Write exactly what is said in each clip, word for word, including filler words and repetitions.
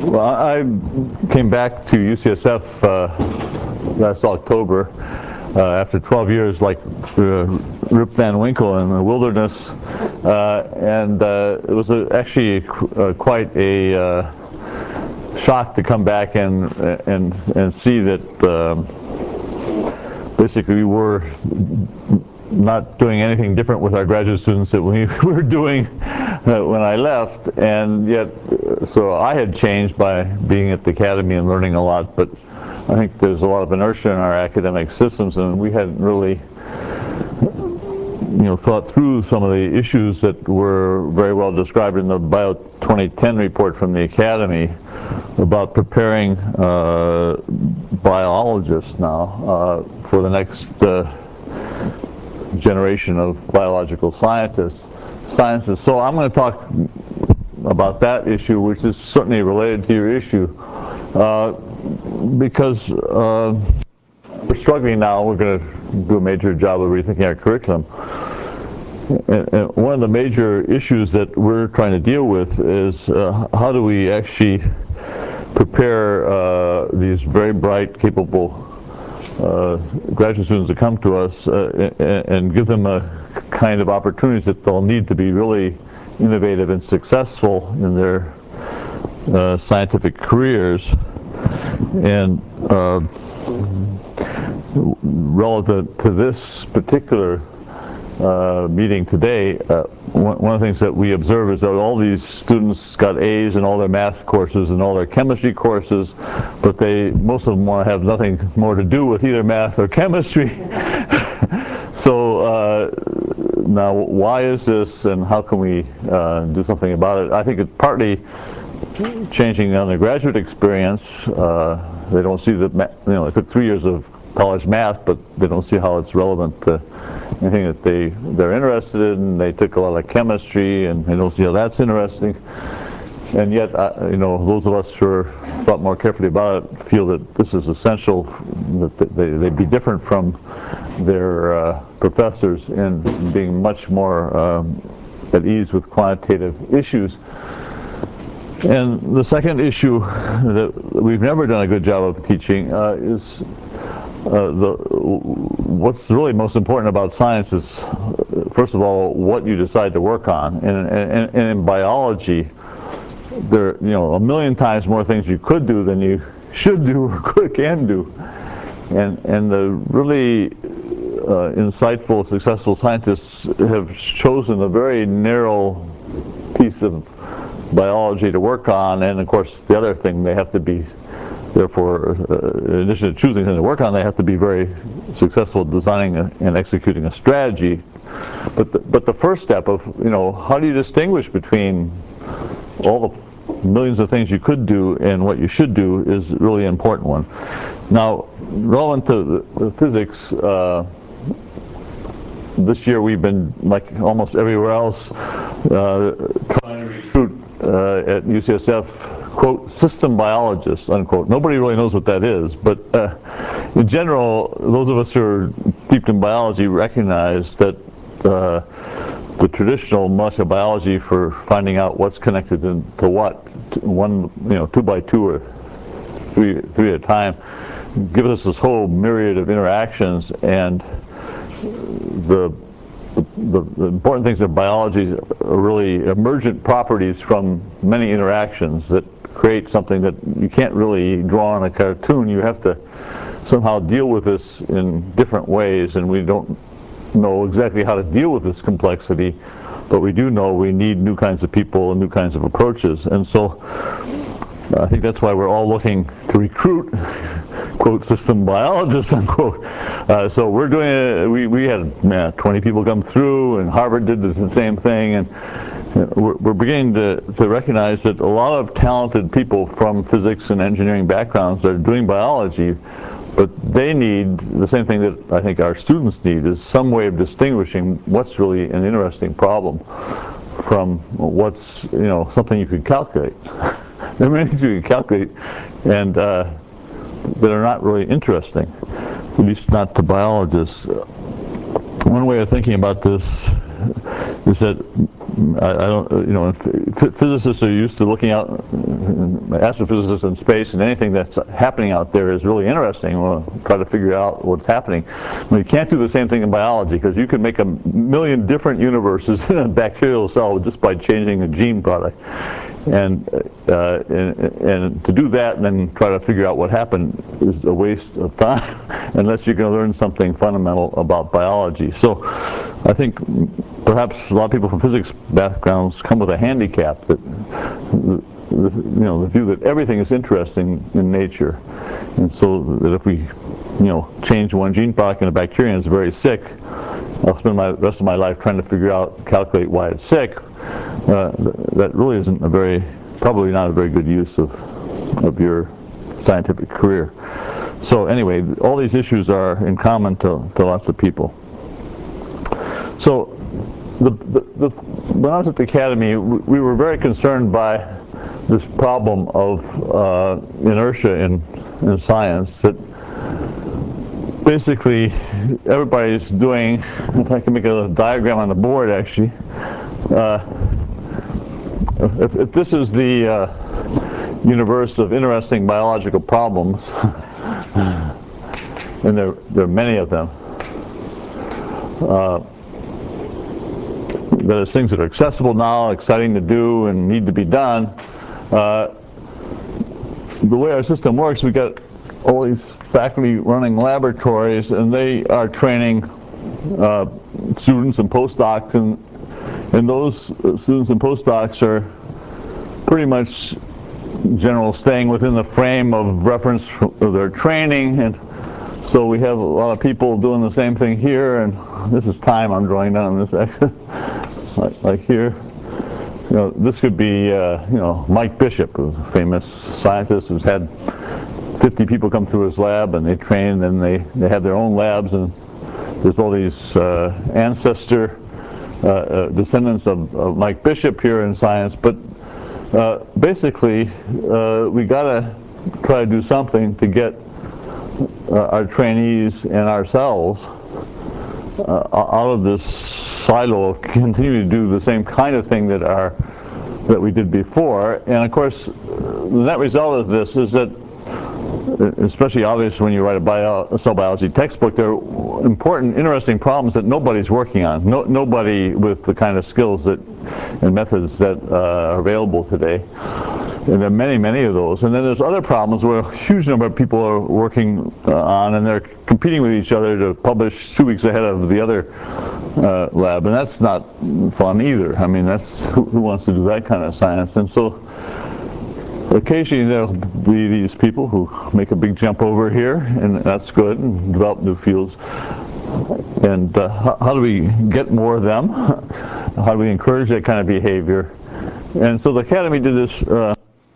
Well, I came back to U C S F uh, last October uh, after twelve years, like uh, Rip Van Winkle in the wilderness, uh, and uh, it was a, actually uh, quite a uh, shock to come back and and and see that um, basically we were not doing anything different with our graduate students that we were doing uh, when I left, and yet so I had changed by being at the academy and learning a lot, but I think there's a lot of inertia in our academic systems, and we hadn't really you know thought through some of the issues that were very well described in the Bio twenty ten report from the academy about preparing uh, biologists now uh, for the next uh, generation of biological scientists, sciences. So I'm going to talk about that issue, which is certainly related to your issue, uh, because uh, we're struggling now. We're going to do a major job of rethinking our curriculum. And, and one of the major issues that we're trying to deal with is uh, how do we actually prepare uh, these very bright, capable Uh, graduate students to come to us uh, and, and give them a kind of opportunities that they'll need to be really innovative and successful in their uh, scientific careers. And uh, relative to this particular uh, meeting today, uh, one, one of the things that we observe is that all these students got A's in all their math courses and all their chemistry courses, but they most of them want to have nothing more to do with either math or chemistry. So uh, now why is this, and how can we uh, do something about it? I think it's partly changing the undergraduate experience. Uh, they don't see that, you know, it took three years of college math, but they don't see how it's relevant to anything that they, they're interested in. They took a lot of chemistry, and they don't see how that's interesting. And yet, uh, you know, those of us who are thought more carefully about it feel that this is essential, that they, they be different from their uh, professors in being much more um, at ease with quantitative issues. And the second issue that we've never done a good job of teaching uh, is uh, the, what's really most important about science is, first of all, what you decide to work on. And, and, and in biology, there are, you know, a million times more things you could do than you should do or could, can do. And, and the really uh, insightful, successful scientists have chosen a very narrow piece of biology to work on, and of course the other thing, they have to be, therefore, uh, in addition to choosing something to work on, they have to be very successful designing a, and executing a strategy. But the, but the first step of, you know, how do you distinguish between all the millions of things you could do and what you should do is a really important one. Now, relevant to the, the physics, uh, this year we've been, like almost everywhere else, uh, trying to recruit uh, at U C S F, quote, system biologists, unquote. Nobody really knows what that is, but uh, in general, those of us who are steeped in biology recognize that uh, the traditional molecular biology for finding out what's connected to, to what, one, you know, two by two or three, three at a time, gives us this whole myriad of interactions, and the The, the important things of biology are really emergent properties from many interactions that create something that you can't really draw on a cartoon. You have to somehow deal with this in different ways, and we don't know exactly how to deal with this complexity, but we do know we need new kinds of people and new kinds of approaches. And so I think that's why we're all looking to recruit, quote, system biologists, unquote. Uh, so we're doing it, we, we had man, twenty people come through, and Harvard did the same thing, and we're, we're beginning to, to recognize that a lot of talented people from physics and engineering backgrounds are doing biology, but they need the same thing that I think our students need, is some way of distinguishing what's really an interesting problem from what's, you know, something you could calculate. There are many things you can calculate and uh, that are not really interesting, at least not to biologists. One way of thinking about this is that I, I don't, you know, physicists are used to looking out, astrophysicists in space, and anything that's happening out there is really interesting. We'll try to figure out what's happening. Well, you can't do the same thing in biology, because you can make a million different universes in a bacterial cell just by changing a gene product. And, uh, and, and to do that and then try to figure out what happened is a waste of time unless you're going to learn something fundamental about biology. So I think perhaps a lot of people from physics backgrounds come with a handicap that the, the, you know, the view that everything is interesting in nature, and so that if we, you know, change one gene product in a bacteria and it's very sick, I'll spend my rest of my life trying to figure out, calculate why it's sick. Uh, that really isn't a very, probably not a very good use of of your scientific career. So anyway, all these issues are in common to, to lots of people. So the, the, the, when I was at the Academy, we were very concerned by this problem of uh, inertia in, in science, that basically everybody's doing, if I can make a diagram on the board actually, uh, if, if this is the uh, universe of interesting biological problems, and there, there are many of them, uh, there's things that are accessible now, exciting to do, and need to be done. Uh, the way our system works, we got all these faculty running laboratories, and they are training uh, students and postdocs, and, and those students and postdocs are pretty much general staying within the frame of reference of their training. And so we have a lot of people doing the same thing here, and this is time I'm drawing down on this, like, like here. You know, this could be, uh, you know, Mike Bishop, who's a famous scientist who's had fifty people come through his lab, and they train, and they, they have their own labs, and there's all these uh, ancestor uh, uh, descendants of, of Mike Bishop here in science. But uh, basically, uh, we got to try to do something to get uh, our trainees and ourselves uh, out of this silo of continuing to do the same kind of thing that our that we did before. And of course, the net result of this is that, especially obvious when you write a, bio, a cell biology textbook, there are important, interesting problems that nobody's working on. No, nobody with the kind of skills that and methods that uh, are available today. And there are many, many of those. And then there's other problems where a huge number of people are working uh, on, and they're competing with each other to publish two weeks ahead of the other uh, lab. And that's not fun either. I mean, that's who, who wants to do that kind of science? And so occasionally there'll be these people who make a big jump over here, and that's good, and develop new fields. And uh, how, how do we get more of them? How do we encourage that kind of behavior? And so the Academy did this uh,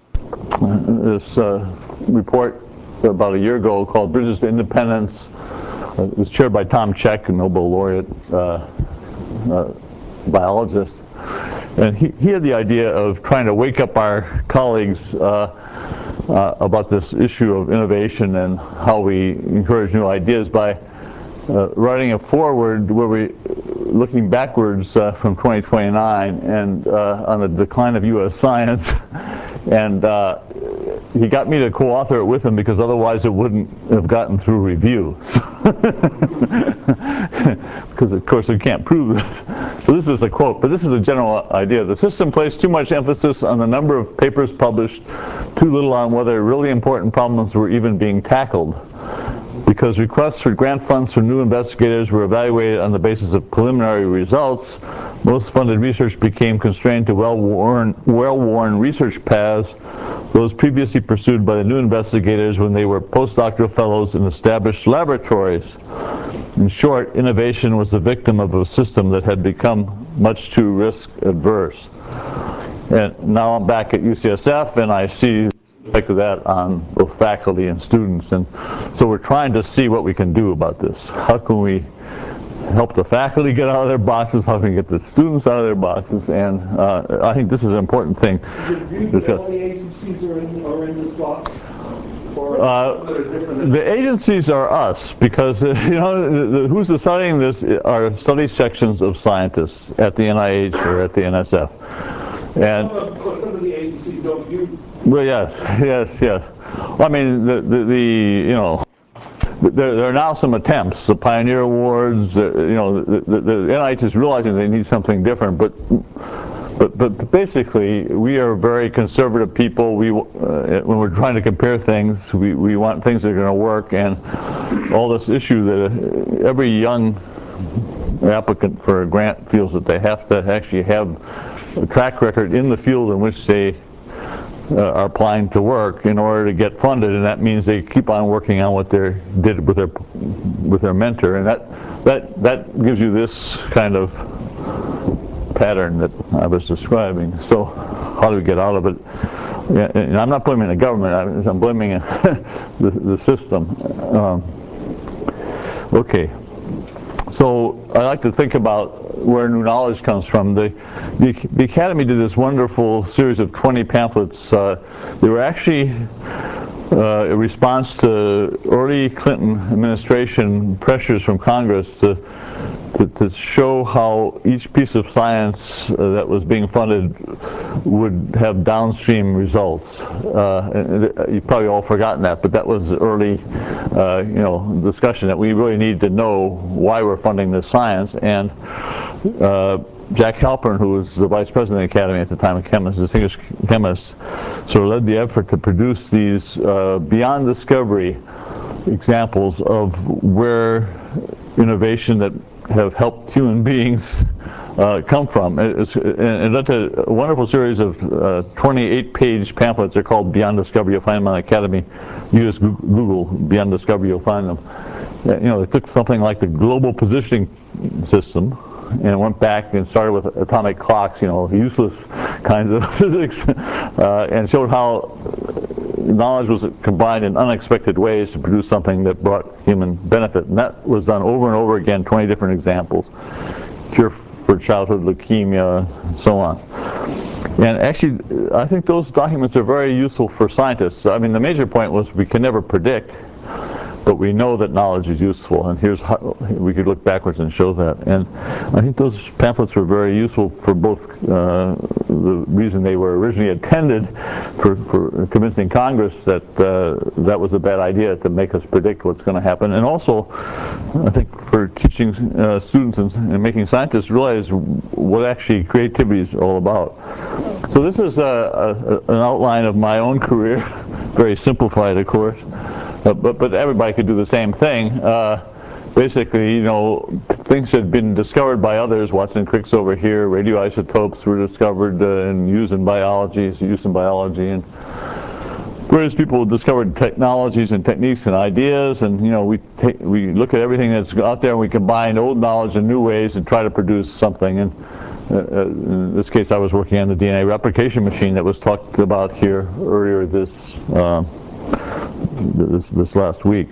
this uh, report about a year ago called Bridges to Independence. Uh, it was chaired by Tom Cech, a Nobel laureate uh, uh, biologist. And he, he had the idea of trying to wake up our colleagues uh, uh, about this issue of innovation and how we encourage new ideas by uh, writing a foreword where we, looking backwards uh, from twenty twenty-nine and uh, on the decline of U S science. And uh, he got me to co-author it with him because otherwise it wouldn't have gotten through review. Because of course we can't prove it. So this is a quote, but this is a general idea. The system placed too much emphasis on the number of papers published, too little on whether really important problems were even being tackled. Because requests for grant funds from new investigators were evaluated on the basis of preliminary results, most funded research became constrained to well-worn, well-worn research paths, those previously pursued by the new investigators when they were postdoctoral fellows in established laboratories. In short, innovation was the victim of a system that had become much too risk-adverse. And now I'm back at U C S F, and I see the effect of that on both faculty and students. And so we're trying to see what we can do about this. How can we help the faculty get out of their boxes? How can we get the students out of their boxes? And uh, I think this is an important thing. Is it viewed that all the agencies are in, are in this box? Or Uh, the agencies are us, because uh, you know the, the, who's deciding this are study sections of scientists at the N I H or at the N S F. And of course, some of the agencies don't use. Well, yes, yes, yes. I mean, the the, the you know. There, there are now some attempts, the Pioneer Awards, uh, you know, the, the, the N I H is realizing they need something different, but but but basically we are very conservative people. We uh, when we're trying to compare things, we, we want things that are going to work, and all this issue that every young applicant for a grant feels that they have to actually have a track record in the field in which they Uh, are applying to work in order to get funded, and that means they keep on working on what they did with their with their mentor, and that that that gives you this kind of pattern that I was describing. So how do we get out of it? Yeah, and I'm not blaming the government, I'm blaming the, the system. Um, okay. So I like to think about where new knowledge comes from. The, the, the Academy did this wonderful series of twenty pamphlets. Uh, they were actually uh, a response to early Clinton administration pressures from Congress to, to, to show how each piece of science uh, that was being funded would have downstream results. Uh, and you've probably all forgotten that, but that was early uh, you know, discussion that we really need to know why we're funding this science. And uh, Jack Halpern, who was the vice president of the Academy at the time, a chemist, distinguished chemist, sort of led the effort to produce these uh, beyond discovery examples of where innovation that have helped human beings uh, come from. It's, and that's a wonderful series of uh, twenty-eight page pamphlets. They're called Beyond Discovery. You'll find them on the Academy. You just Google Beyond Discovery, you'll find them. You know, they took something like the global positioning system and went back and started with atomic clocks, you know, useless kinds of physics, uh, and showed how knowledge was combined in unexpected ways to produce something that brought human benefit. And that was done over and over again, twenty different examples. Cure for childhood leukemia, and so on. And actually, I think those documents are very useful for scientists. I mean, the major point was we can never predict, but we know that knowledge is useful, and here's how we could look backwards and show that. And I think those pamphlets were very useful for both uh, the reason they were originally intended for, for convincing Congress that uh, that was a bad idea to make us predict what's going to happen, and also I think for teaching uh, students and, and making scientists realize what actually creativity is all about. So this is a, a, an outline of my own career, very simplified of course. Uh, but, but everybody could do the same thing. Uh, basically, you know, things had been discovered by others. Watson Crick's over here. Radioisotopes were discovered uh, and used in biology, used in biology, and various people discovered technologies and techniques and ideas. And you know, we take, we look at everything that's out there, and we combine old knowledge in new ways and try to produce something. And uh, uh, in this case, I was working on the D N A replication machine that was talked about here earlier this. Uh, This, this last week.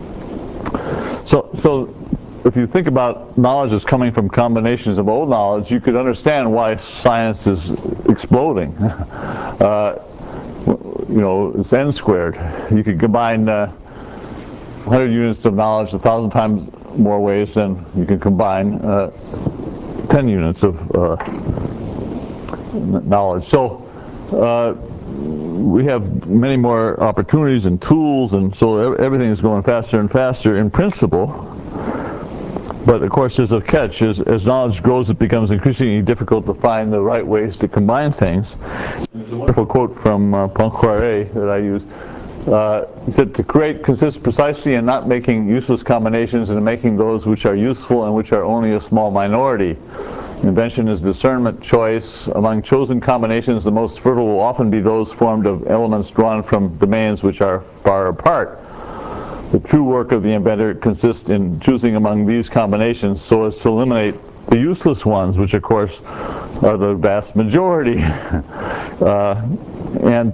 So, so if you think about knowledge as coming from combinations of old knowledge, you could understand why science is exploding. Uh, you know, it's n squared. You could combine uh, one hundred units of knowledge a thousand times more ways than you can combine uh, ten units of uh, knowledge. So. Uh, we have many more opportunities and tools, and so everything is going faster and faster in principle. But of course there's a catch. As, as knowledge grows, it becomes increasingly difficult to find the right ways to combine things. There's a wonderful quote from uh, Poincaré that I use. Uh, he said, to create consists precisely in not making useless combinations and in making those which are useful and which are only a small minority. Invention is discernment, choice. Among chosen combinations, the most fertile will often be those formed of elements drawn from domains which are far apart. The true work of the inventor consists in choosing among these combinations so as to eliminate the useless ones, which of course are the vast majority. uh, and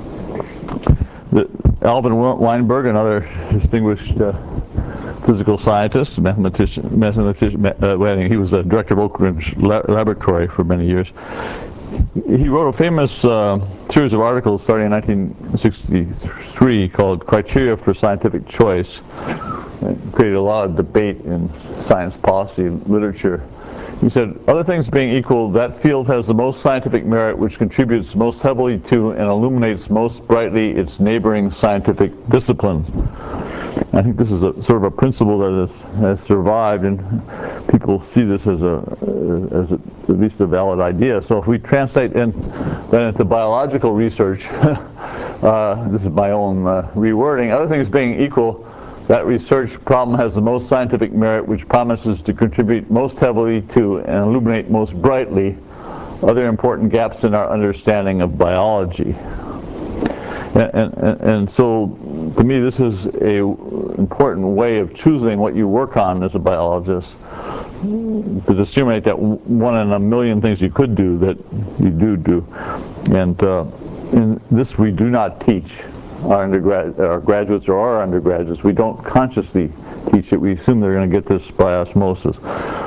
the, Alvin Weinberg, another distinguished uh, physical scientist, mathematician, mathematician uh, he was the director of Oak Ridge Laboratory for many years. he wrote a famous uh, series of articles starting in nineteen sixty-three called Criteria for Scientific Choice. It created a lot of debate in science policy literature. He said, other things being equal, that field has the most scientific merit, which contributes most heavily to and illuminates most brightly its neighboring scientific disciplines. I think this is a sort of a principle that has, has survived, and people see this as a, as a, at least a valid idea. So if we translate in, that into biological research, uh, this is my own uh, rewording, other things being equal, that research problem has the most scientific merit, which promises to contribute most heavily to and illuminate most brightly other important gaps in our understanding of biology. And, and, and so, to me, this is a important way of choosing what you work on as a biologist, to discriminate that one in a million things you could do that you do do. And uh, in this we do not teach our undergrad, our graduates or our undergraduates. We don't consciously teach it. We assume they're going to get this by osmosis.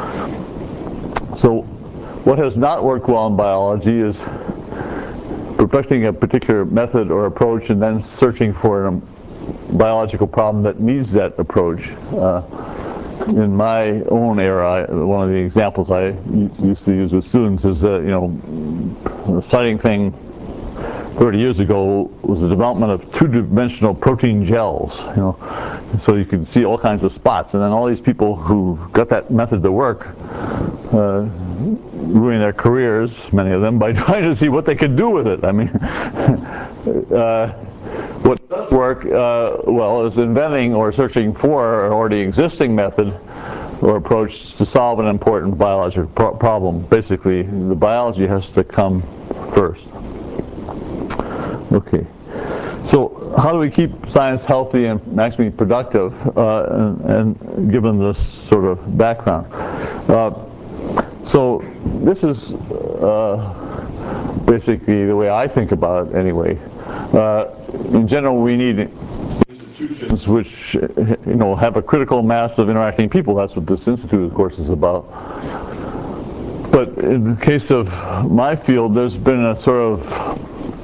So what has not worked well in biology is perfecting a particular method or approach and then searching for a biological problem that needs that approach. Uh, in my own era, one of the examples I used to use with students is, uh, you know, a citing thing thirty years ago was the development of two-dimensional protein gels, you know, so you could see all kinds of spots. And then all these people who got that method to work uh, ruining their careers, many of them, by trying to see what they could do with it. I mean, uh, what does work uh, well is inventing or searching for an already existing method or approach to solve an important biological pro problem. Basically, the biology has to come first. Okay, so how do we keep science healthy and maximally productive, uh, and, and given this sort of background? Uh, so this is uh, basically the way I think about it anyway. Uh, in general, we need institutions which, you know, have a critical mass of interacting people. That's what this institute, of course, is about. But in the case of my field, there's been a sort of,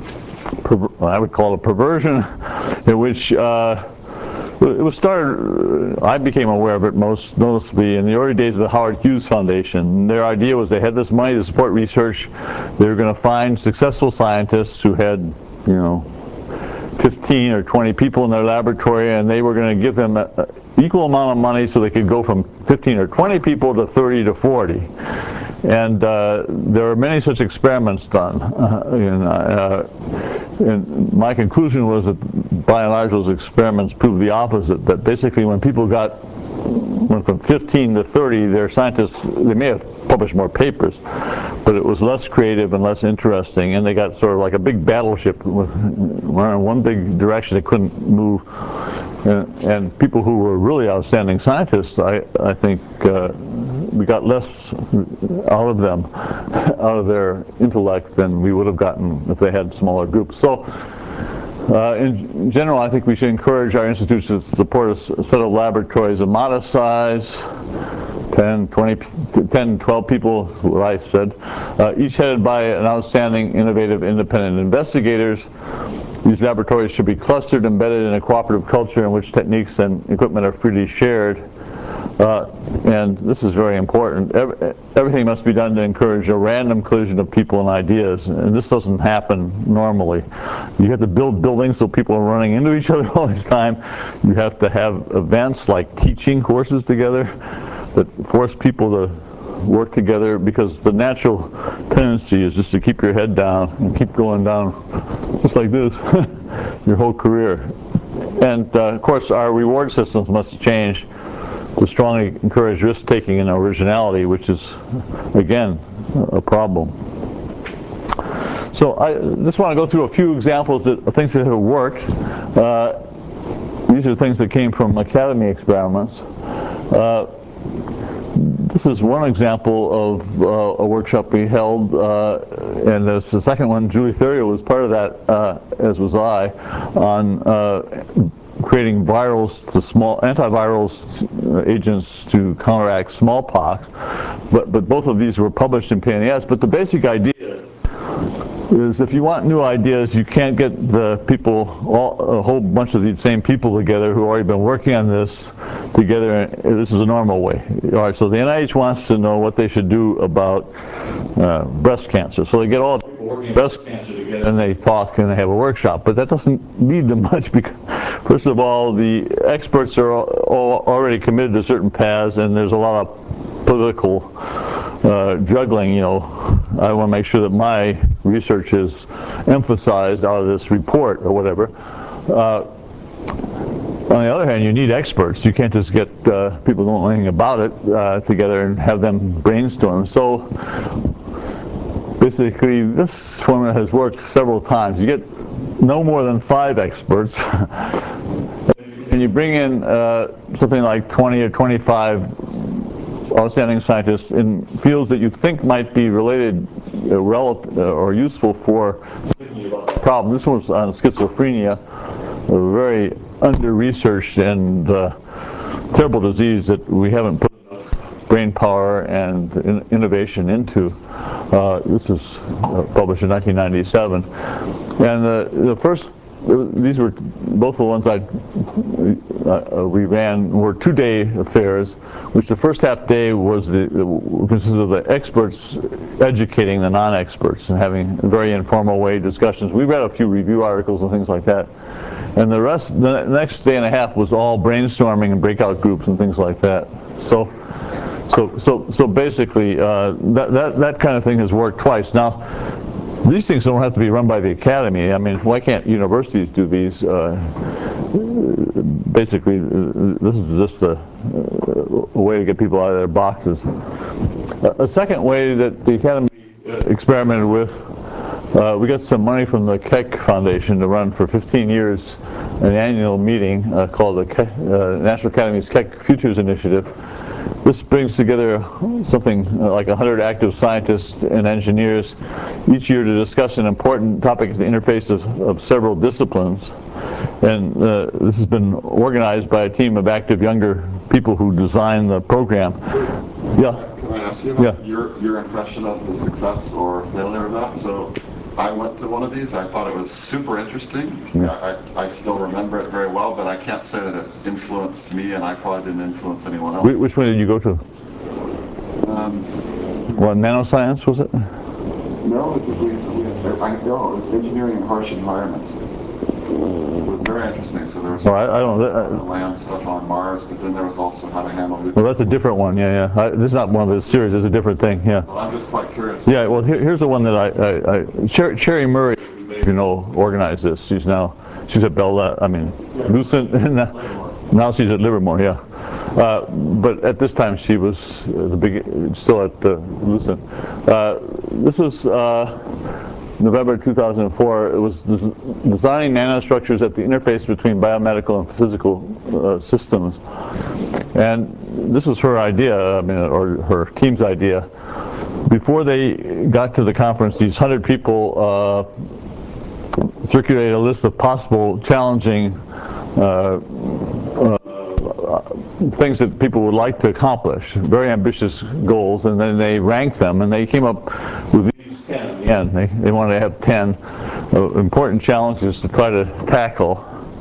I would call it a perversion, in which uh, it was started, I became aware of it most noticeably in the early days of the Howard Hughes Foundation. Their idea was they had this money to support research. They were going to find successful scientists who had, you know, fifteen or twenty people in their laboratory, and they were going to give them an equal amount of money so they could go from fifteen or twenty people to thirty to forty. And uh, there are many such experiments done. Uh, and, uh, and my conclusion was that, by and large, those experiments proved the opposite. That basically, when people got went from fifteen to thirty, their scientists, they may have published more papers, but it was less creative and less interesting. And they got sort of like a big battleship, with, were in one big direction. They couldn't move. And, and people who were really outstanding scientists, I, I think uh, we got less out of them, out of their intellect, than we would have gotten if they had smaller groups. So uh, in general, I think we should encourage our institutes to support a set of laboratories of modest size, ten, twenty, ten, twelve people, what I said, uh, each headed by an outstanding, innovative, independent investigators. These laboratories should be clustered, embedded in a cooperative culture in which techniques and equipment are freely shared. Uh, and this is very important. Every, everything must be done to encourage a random collision of people and ideas, and this doesn't happen normally. You have to build buildings so people are running into each other all this time. You have to have events like teaching courses together that force people to work together, because the natural tendency is just to keep your head down and keep going down just like this your whole career. And uh, of course, our reward systems must change to strongly encourage risk-taking and originality, which is, again, a problem. So I just want to go through a few examples of things that have worked. Uh, these are things that came from academy experiments. Uh, This is one example of uh, a workshop we held, uh, and as the second one, Julie Thurio was part of that, uh, as was I, on uh, creating virals to small antivirals agents to counteract smallpox. But but both of these were published in P N A S. But the basic idea is if you want new ideas, you can't get the people, all, a whole bunch of these same people together who have already been working on this together. This is a normal way. All right, so the N I H wants to know what they should do about uh, breast cancer. So they get all breast cancer together and they talk and they have a workshop. But that doesn't lead to much because, first of all, the experts are all, all already committed to certain paths, and there's a lot of political uh, juggling. You know, I want to make sure that my research is emphasized out of this report or whatever. Uh, on the other hand, you need experts. You can't just get uh, people who don't know anything about it uh, together and have them brainstorm. So basically, this formula has worked several times. You get no more than five experts, and you bring in uh, something like twenty or twenty-five outstanding scientists in fields that you think might be related, uh, relevant, uh, or useful for the problem. This one was on schizophrenia, a very under-researched and uh, terrible disease that we haven't put enough brain power and in innovation into. Uh, this was uh, published in nineteen ninety-seven, and uh, the first. These were both the ones I uh, we ran were two-day affairs, which the first half day was the consisted of the experts educating the non-experts and having very informal way discussions. We read a few review articles and things like that, and the rest, the next day and a half was all brainstorming and breakout groups and things like that. So, so, so, so basically, uh, that that that kind of thing has worked twice now. These things don't have to be run by the academy. I mean, why can't universities do these? Uh, basically, uh, this is just a, a way to get people out of their boxes. A, a second way that the academy experimented with, uh, we got some money from the Keck Foundation to run for fifteen years an annual meeting uh, called the Keck, uh, National Academy's Keck Futures Initiative. This brings together something like one hundred active scientists and engineers each year to discuss an important topic at the interface of, of several disciplines. And uh, this has been organized by a team of active younger people who designed the program. Yeah. Can I ask you about yeah. your, your impression of the success or failure of that? So I went to one of these. I thought it was super interesting. Yeah. I, I still remember it very well, but I can't say that it influenced me, and I probably didn't influence anyone else. Which one did you go to? Um, what, nanoscience was it? No, because we, we I know it was engineering in harsh environments. It was very interesting. So there was oh, I, I don't know. land stuff on Mars, but then there was also how to handle. Well, that's a different one. Yeah, yeah. I, this is not one of the series. It's a different thing. Yeah. Well, I'm just quite curious. Yeah. Well, here, here's the one that I, I, I Cher Cherry Murray, you know, organized this. She's now she's at Bell. I mean, Lucent. Now she's at Livermore. Yeah. Uh, but at this time she was uh, the big, still at uh, Lucent. Uh, this is uh, November two thousand four. It was des designing nanostructures at the interface between biomedical and physical uh, systems. And this was her idea, I mean, or her team's idea. Before they got to the conference, these hundred people uh, circulated a list of possible challenging uh, uh, things that people would like to accomplish, very ambitious goals, and then they ranked them, and they came up with these ten at the end. They, they wanted to have ten uh, important challenges to try to tackle.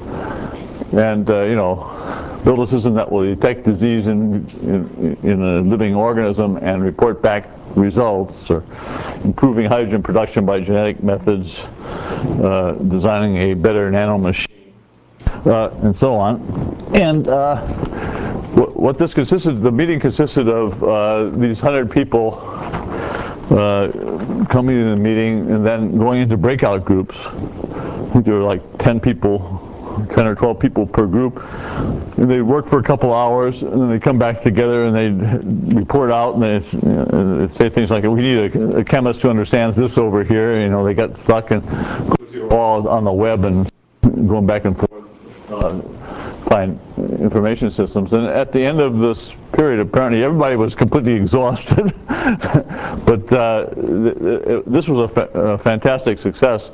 And, uh, you know, build a system that will detect disease in, in, in a living organism and report back results, or improving hydrogen production by genetic methods, uh, designing a better nanomachine, uh, and so on. And uh, what, what this consisted, the meeting consisted of uh, these hundred people uh, coming to the meeting and then going into breakout groups. I think there were like ten people, ten or twelve people per group, and they'd work for a couple hours, and then they'd come back together and they'd report out, and they'd, you know, they'd say things like, we need a, a chemist who understands this over here. You know, they got stuck and all on the web and going back and forth, uh, find information systems. And at the end of this period, apparently everybody was completely exhausted. But uh, th this was a, fa a fantastic success.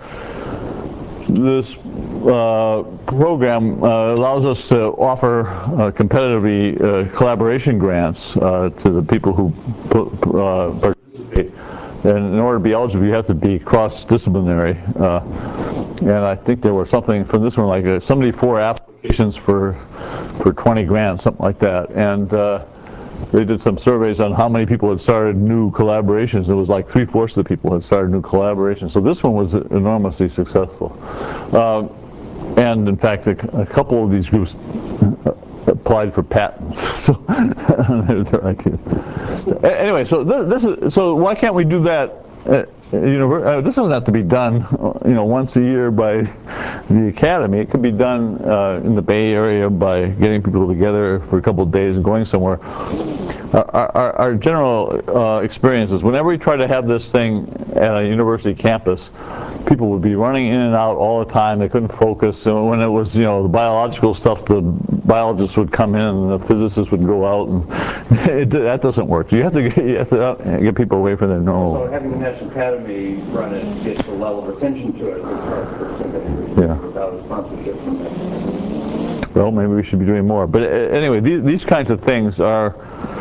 This uh, program uh, allows us to offer uh, competitively uh, collaboration grants uh, to the people who uh, participate. And in order to be eligible, you have to be cross-disciplinary. Uh, and I think there was something from this one, like uh, seventy-four applications for for twenty grants, something like that. And uh, they did some surveys on how many people had started new collaborations. It was like three-fourths of the people had started new collaborations. So this one was enormously successful. Uh, and in fact, a, a couple of these groups applied for patents. So anyway, so this is so why can't we do that? Uh, you know, uh, this doesn't have to be done, you know, once a year by the academy. It could be done uh, in the Bay Area by getting people together for a couple of days and going somewhere. Our, our, our general uh, experience is whenever we try to have this thing at a university campus, people would be running in and out all the time. They couldn't focus. So when it was, you know, the biological stuff, the biologists would come in and the physicists would go out, and it, that doesn't work. You have to get, you have to get people away from their normal. So having the National Academy run it gets a level of attention to it. It's hard for somebody Yeah. without a sponsorship from that. Well, maybe we should be doing more. But uh, anyway, these, these kinds of things are.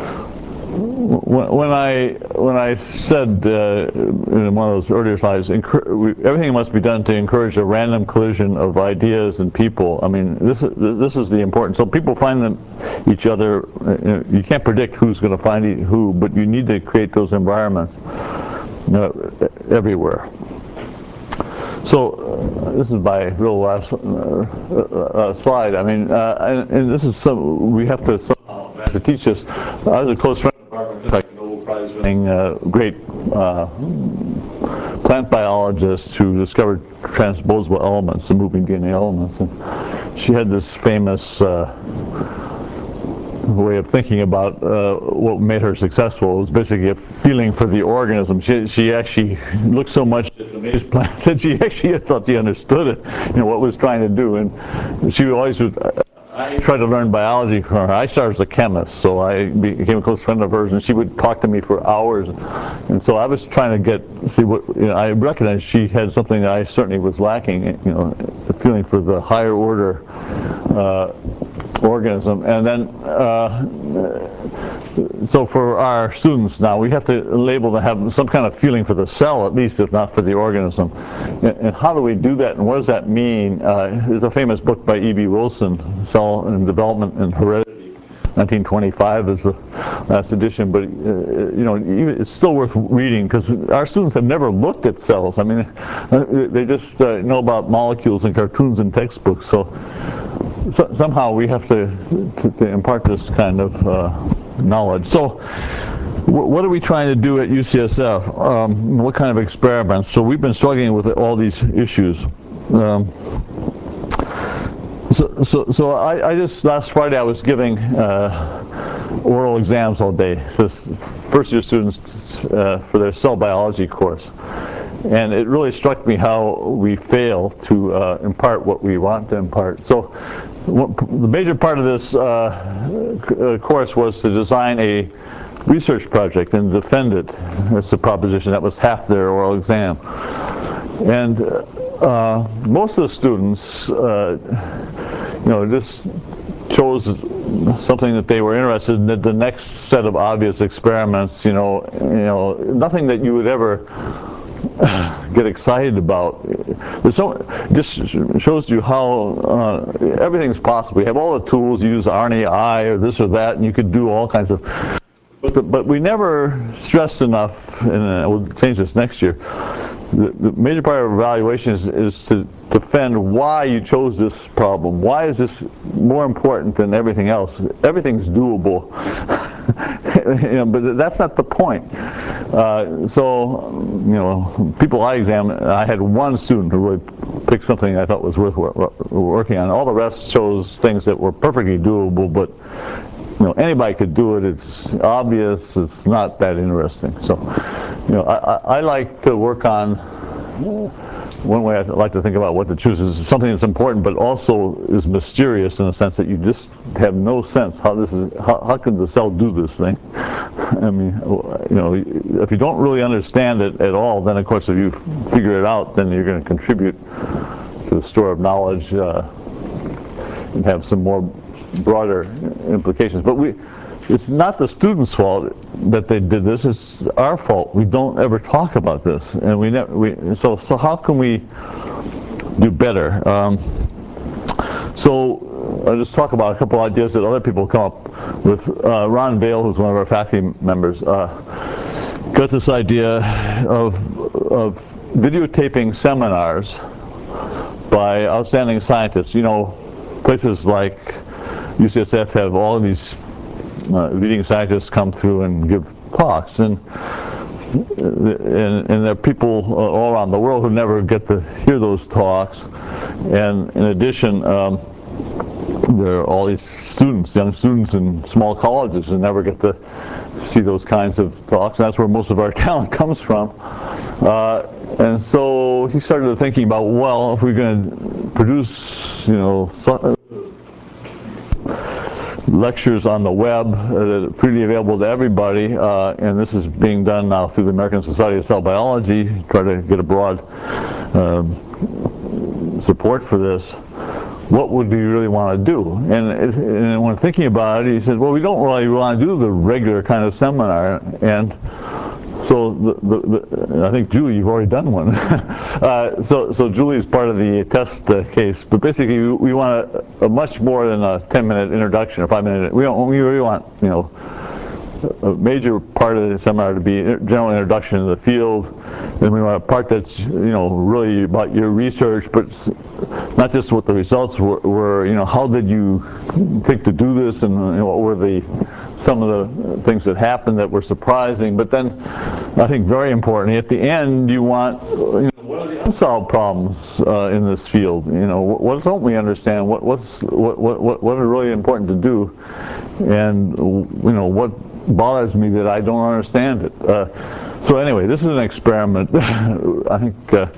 When I when I said uh, in one of those earlier slides, everything must be done to encourage a random collision of ideas and people. I mean, this is this is the important. So people find them each other. You, know, you can't predict who's going to find who, but you need to create those environments uh, everywhere. So uh, this is my real last uh, uh, slide. I mean, uh, and, and this is some we have to somehow have to teach us. I was a close friend of Barbara, like a Nobel Prize winning uh, great uh, plant biologist who discovered transposable elements, the moving D N A elements. And she had this famous Uh, way of thinking about uh, what made her successful. It was basically a feeling for the organism. She, she actually looked so much at the maize plant that she actually thought she understood it, you know, what it was trying to do. And she always would, I tried to learn biology from her. I started as a chemist, so I became a close friend of hers, and she would talk to me for hours. And so I was trying to get, see what, you know, I recognized she had something that I certainly was lacking, you know, the feeling for the higher order uh, organism. And then uh, so for our students now, we have to label to have some kind of feeling for the cell, at least, if not for the organism. And, and how do we do that, and what does that mean? Uh, there's a famous book by E B Wilson, Cell and Development and Heredity. nineteen twenty-five is the last edition, but uh, you know, it's still worth reading because our students have never looked at cells. I mean, they just uh, know about molecules and cartoons and textbooks. So, so somehow we have to, to, to impart this kind of uh, knowledge. So, what are we trying to do at U C S F? Um, what kind of experiments? So we've been struggling with all these issues. Um, So, so, so I, I just, last Friday I was giving uh, oral exams all day, this first year students uh, for their cell biology course. And it really struck me how we fail to uh, impart what we want to impart. So what, the major part of this uh, course was to design a research project and defend it. That's the proposition. That was half their oral exam. And uh, most of the students, uh, you know, just chose something that they were interested in. The next set of obvious experiments, you know, you know, nothing that you would ever get excited about. There's so just shows you how uh, everything's possible. You have all the tools. You use R N A I or this or that, and you could do all kinds of. But, but we never stressed enough, and we'll change this next year. The, the major part of evaluation is, is to defend why you chose this problem. Why is this more important than everything else? Everything's doable, you know, but that's not the point. Uh, so, you know, people I examined, I had one student who really picked something I thought was worth working on. All the rest chose things that were perfectly doable, but you know, anybody could do it. It's obvious. It's not that interesting. So, you know, I, I, I like to work on. One way I like to think about what to choose is something that's important, but also is mysterious in the sense that you just have no sense how this is. How, how could the cell do this thing? I mean, you know, if you don't really understand it at all, then of course, if you figure it out, then you're going to contribute to the store of knowledge uh, and have some more broader implications. But we, it's not the students' fault that they did this. It's our fault. We don't ever talk about this, and we never. We, so so how can we do better? Um, so I'll just talk about a couple ideas that other people come up with. Uh, Ron Vale, who's one of our faculty members, uh, got this idea of of videotaping seminars by outstanding scientists. You know, places like U C S F have all of these uh, leading scientists come through and give talks, and and, and there are people uh, all around the world who never get to hear those talks. And in addition, um, there are all these students, young students in small colleges, who never get to see those kinds of talks. And that's where most of our talent comes from. Uh, and so he started thinking about, well, if we're going to produce, you know, lectures on the web that are freely available to everybody, uh, and this is being done now through the American Society of Cell Biology, try to get a broad um, support for this. What would we really want to do? And, it, and when thinking about it, he said, well, we don't really want to do the regular kind of seminar. And so the, the, the, I think, Julie, you've already done one. uh, so, so Julie is part of the test uh, case. But basically, we, we want a, a much more than a ten minute introduction or five minute. We don't. We really want, you know, a major part of the seminar to be general introduction to the field. Then we want a part that's, you know, really about your research, but not just what the results were, were you know, how did you think to do this, and, you know, what were the some of the things that happened that were surprising. But then, I think very importantly, at the end, you want, you know, what are the unsolved problems uh, in this field? You know, what, what don't we understand? What what's what what what are really important to do? And, you know, what bothers me that I don't understand it. Uh, so anyway, this is an experiment. I think, uh,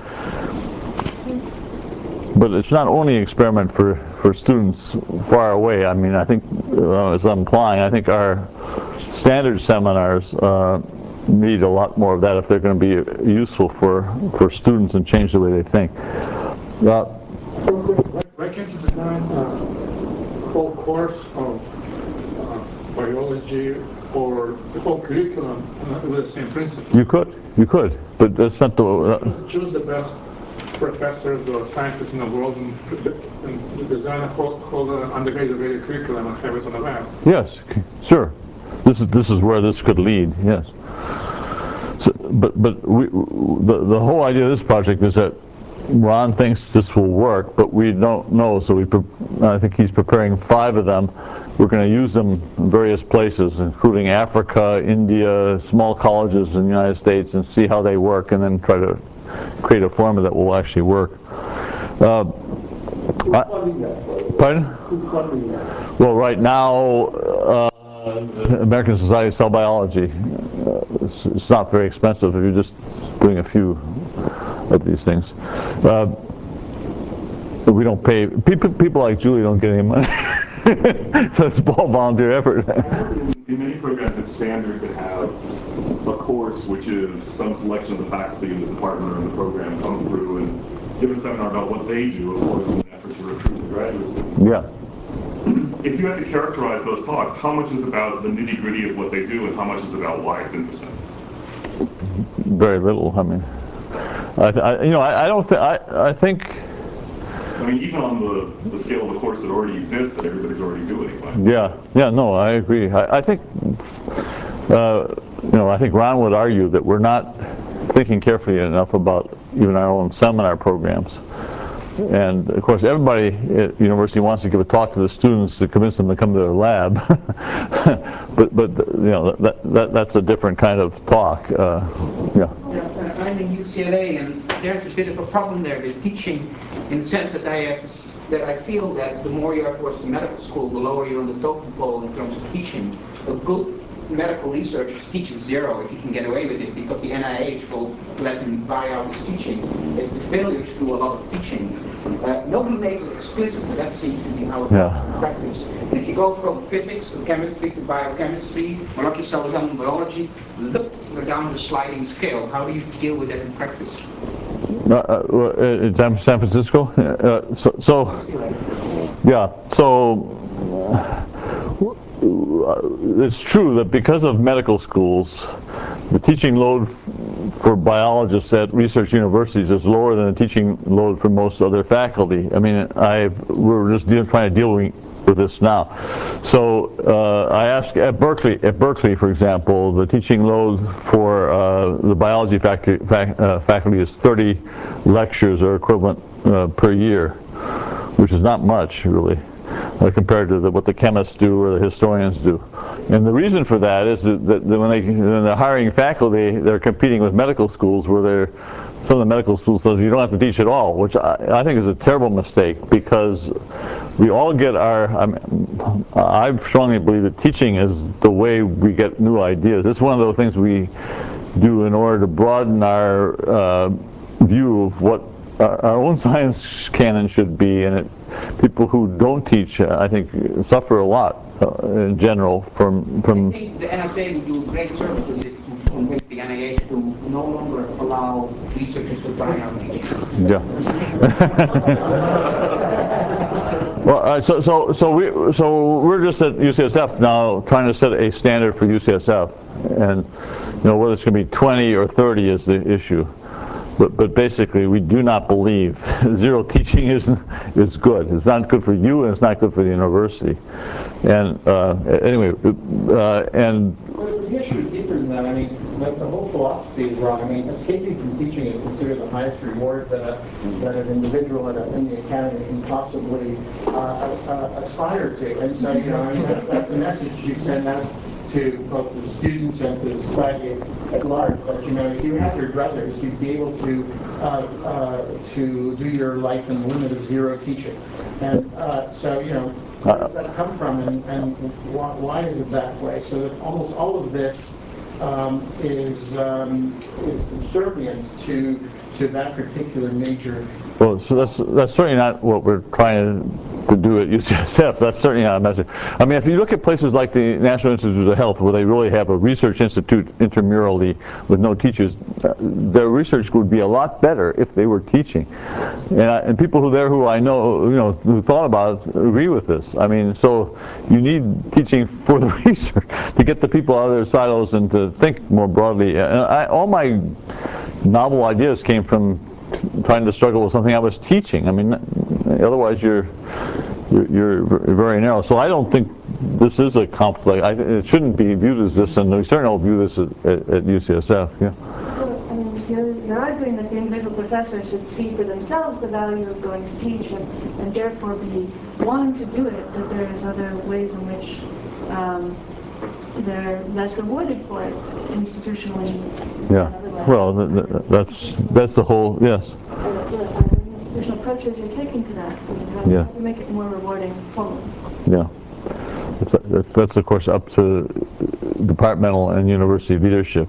but it's not only an experiment for for students far away. I mean, I think, uh, as I'm implying, I think our standard seminars uh, need a lot more of that if they're going to be useful for for students and change the way they think. Uh, Why can't you design a whole course of uh, biology or the whole curriculum with the same principle? you could, you could, but that's not the. Uh, Choose the best professors or scientists in the world and, and design a whole, whole uh, undergraduate curriculum and have it on the lab. Yes, sure. This is this is where this could lead. Yes. So, but but we, the the whole idea of this project is that Ron thinks this will work, but we don't know. So we, I think he's preparing five of them. We're going to use them in various places, including Africa, India, small colleges in the United States, and see how they work, and then try to create a format that will actually work. Uh, Who's funding that? pardon? Who's funding that? Well, right now, uh, the American Society of Cell Biology. Uh, it's, it's not very expensive if you're just doing a few of these things. Uh, we don't pay, people, people like Julie don't get any money. So it's all volunteer effort. In many programs, it's standard to have a course which is some selection of the faculty in the department or in the program come through and give a seminar about what they do, of course, in an effort to recruit the graduate students. Yeah. If you had to characterize those talks, how much is about the nitty-gritty of what they do and how much is about why it's interesting? Very little. I mean, I, I you know, I, I don't think, I, I think, I mean, even on the, the scale of a course that already exists that everybody's already doing. But. yeah, yeah, no, I agree. I, I think, uh, you know, I think Ron would argue that we're not thinking carefully enough about even our own seminar programs. And of course, everybody at the university wants to give a talk to the students to convince them to come to their lab. but, but you know, that, that that's a different kind of talk. Uh, yeah. Yeah, I'm in U C L A, and there's a bit of a problem there with teaching, in the sense that I have, that I feel that the more you are towards the medical school, the lower you're on the totem pole in terms of teaching. A good medical researcher teaches zero if he can get away with it, because the N I H will let him buy out his teaching. It's the failures who do a lot of teaching. Uh, nobody makes it explicit, but that seems to be how it's Yeah. practiced. And if you go from physics to chemistry to biochemistry, molecular cell development biology, look, you're down the sliding scale. How do you deal with that in practice? Uh, uh, in San Francisco? Uh, so, so, yeah, so uh, it's true that because of medical schools, the teaching load for biologists at research universities is lower than the teaching load for most other faculty. I mean, I we're just deal, trying to deal with this now. So uh, I asked at Berkeley, at Berkeley, for example, the teaching load for uh, the biology faculty, fac, uh, faculty is thirty lectures or equivalent uh, per year, which is not much, really. Uh, compared to the, what the chemists do or the historians do. And the reason for that is that, that when, they, when they're hiring faculty, they're competing with medical schools where they're, some of the medical schools says you don't have to teach at all, which I, I think is a terrible mistake, because we all get our, I mean, I strongly believe that teaching is the way we get new ideas. It's one of those things we do in order to broaden our uh, view of what our, our own science canon should be, and it, people who don't teach, uh, I think, suffer a lot uh, in general from from. I think the N S A would do great services if to convince the N I H to no longer allow researchers to try out teaching. Yeah. Well, uh, so so so we so we're just at U C S F now trying to set a standard for U C S F, and you know whether it's going to be twenty or thirty is the issue. But, but basically, we do not believe zero teaching is is good. It's not good for you, and it's not good for the university. And uh, anyway, uh, and Well, the issue is deeper than that. I mean, the, the whole philosophy is wrong. I mean, escaping from teaching is considered the highest reward that a, that an individual at a, in the academy can possibly uh, uh, aspire to. And so, you know, I mean, that's that's the message you send out to both the students and to the society at large. But you know, if you had your druthers, you'd be able to uh, uh, to do your life in the limit of zero teaching. And uh, so, you know, where does that come from, and, and why, why is it that way? So that almost all of this um, is um, is subservient to to that particular major. well, so that's that's certainly not what we're trying to do at U C S F. That's certainly not a message. I mean, if you look at places like the National Institutes of Health, where they really have a research institute intramurally with no teachers, uh, their research would be a lot better if they were teaching. And, I, and people who there who I know, you know, who thought about it, agree with this. I mean, so you need teaching for the research to get the people out of their silos and to think more broadly. And I, all my novel ideas came from trying to struggle with something I was teaching. I mean, otherwise you're you're, you're very narrow. So I don't think this is a conflict. I, it shouldn't be viewed as this, and we certainly don't view this at, at, at U C S F. Yeah. Well, I mean, you're, you're arguing that the individual professors should see for themselves the value of going to teach, and, and therefore be wanting to do it. That there's other ways in which um, they're less rewarded for it institutionally. Yeah. Well, th th that's that's the whole. Yes. Institutional approaches you're taking to that. I mean, how, Yeah. how to make it more rewarding formally. Yeah. That's, that's, that's of course up to departmental and university leadership.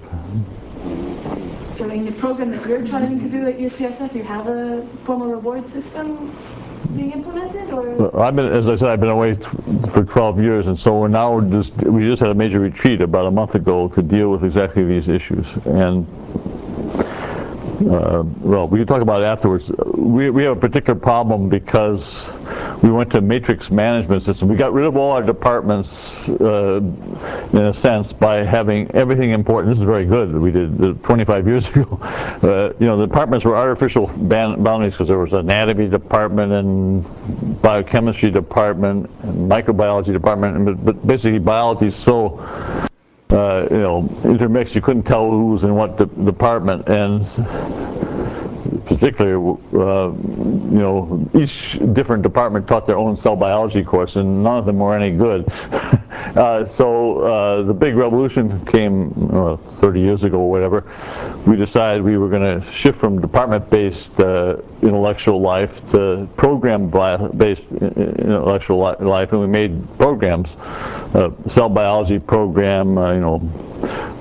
So in the program that you're trying to do at U C S F, you have a formal reward system being implemented, or? Well, I've been, as I said, I've been away for twelve years, and so we're now just we just had a major retreat about a month ago to deal with exactly these issues. And uh, well, we can talk about it afterwards. We we have a particular problem because we went to a matrix management system. We got rid of all our departments, uh, in a sense, by having everything important. This is very good that we did uh, twenty-five years ago. Uh, you know, the departments were artificial boundaries because there was an anatomy department and biochemistry department and microbiology department, but, but basically biology is so uh, you know, intermixed you couldn't tell who was in what de department, and particularly, uh, you know, each different department taught their own cell biology course, and none of them were any good. uh, so uh, the big revolution came uh, thirty years ago or whatever. We decided we were going to shift from department-based uh, intellectual life to program-based intellectual life, and we made programs. Uh, cell biology program, uh, you know,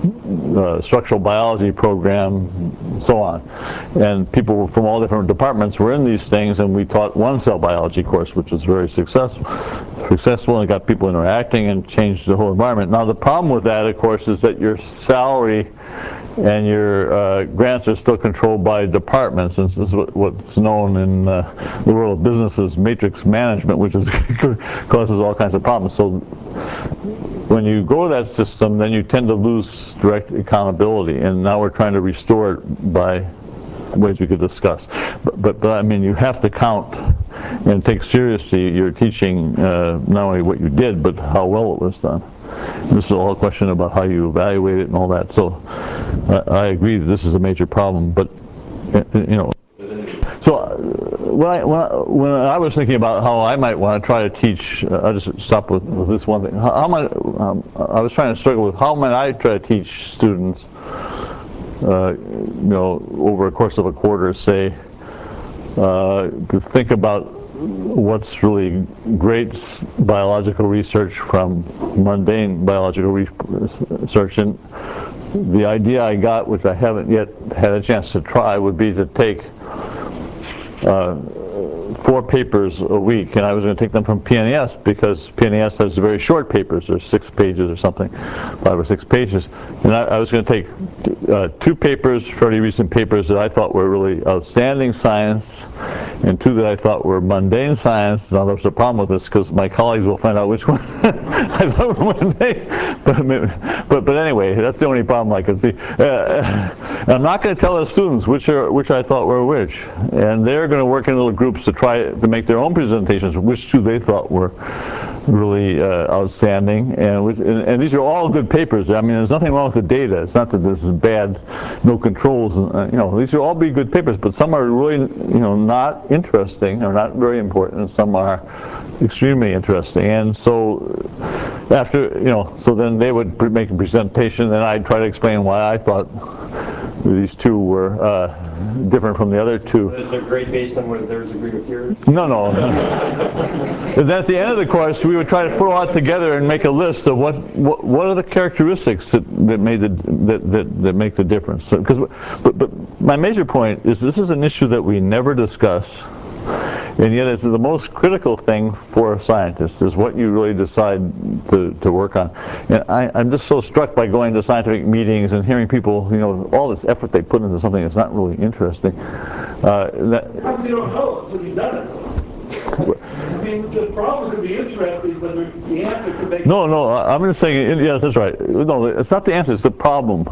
uh, structural biology program, so on. And people from all different departments were in these things, and we taught one cell biology course, which was very successful, successful and got people interacting and changed the whole environment. Now the problem with that, of course, is that your salary and your uh, grants are still controlled by departments, and this is what, what's known in uh, the world of business as matrix management, which is causes all kinds of problems. So when you go to that system, then you tend to lose direct accountability, and now we're trying to restore it by ways we could discuss. But, but, but I mean, you have to count and take seriously your teaching, uh, not only what you did, but how well it was done. This is all a question about how you evaluate it and all that. So I, I agree that this is a major problem, but you know. So uh, when I, when, I, when I was thinking about how I might want to try to teach, uh, I'll just stop with, with this one thing. How, how might, um, I was trying to struggle with how might I try to teach students, uh, you know, over a course of a quarter, say, uh, to think about what's really great biological research from mundane biological research. And the idea I got, which I haven't yet had a chance to try, would be to take uh, four papers a week, and I was going to take them from P N A S because P N A S has very short papers, or six pages or something, five or six pages, and I, I was going to take uh, two papers, fairly recent papers that I thought were really outstanding science, and two that I thought were mundane science. Now there's a problem with this because my colleagues will find out which one I thought were mundane, but, but, but anyway, that's the only problem I can see. Uh, I'm not going to tell the students which are which I thought were which, and they're going to work in little groups to try to make their own presentations, which two they thought were really uh, outstanding. And, which, and, and these are all good papers. I mean, there's nothing wrong with the data. It's not that this is bad, no controls. Uh, you know, these are all be good papers, but some are really, you know, not interesting or not very important, and some are extremely interesting. And so after, you know, so then they would make a presentation, and I'd try to explain why I thought these two were uh, different from the other two. Is their grade based on whether theirs agree with yours? No, no. And then at the end of the course, we would try to put all that together and make a list of what what, what are the characteristics that, that made the that, that, that make the difference. So, because, but, but my major point is this is an issue that we never discuss. And yet it's the most critical thing for scientists, is what you really decide to, to work on. And I, I'm just so struck by going to scientific meetings and hearing people, you know, all this effort they put into something that's not really interesting. Uh, that, Sometimes you don't know until you've done it. I mean, the problem could be interesting, but the answer could make... No, no, I'm just saying, yeah, that's right. No, it's not the answer, it's the problem.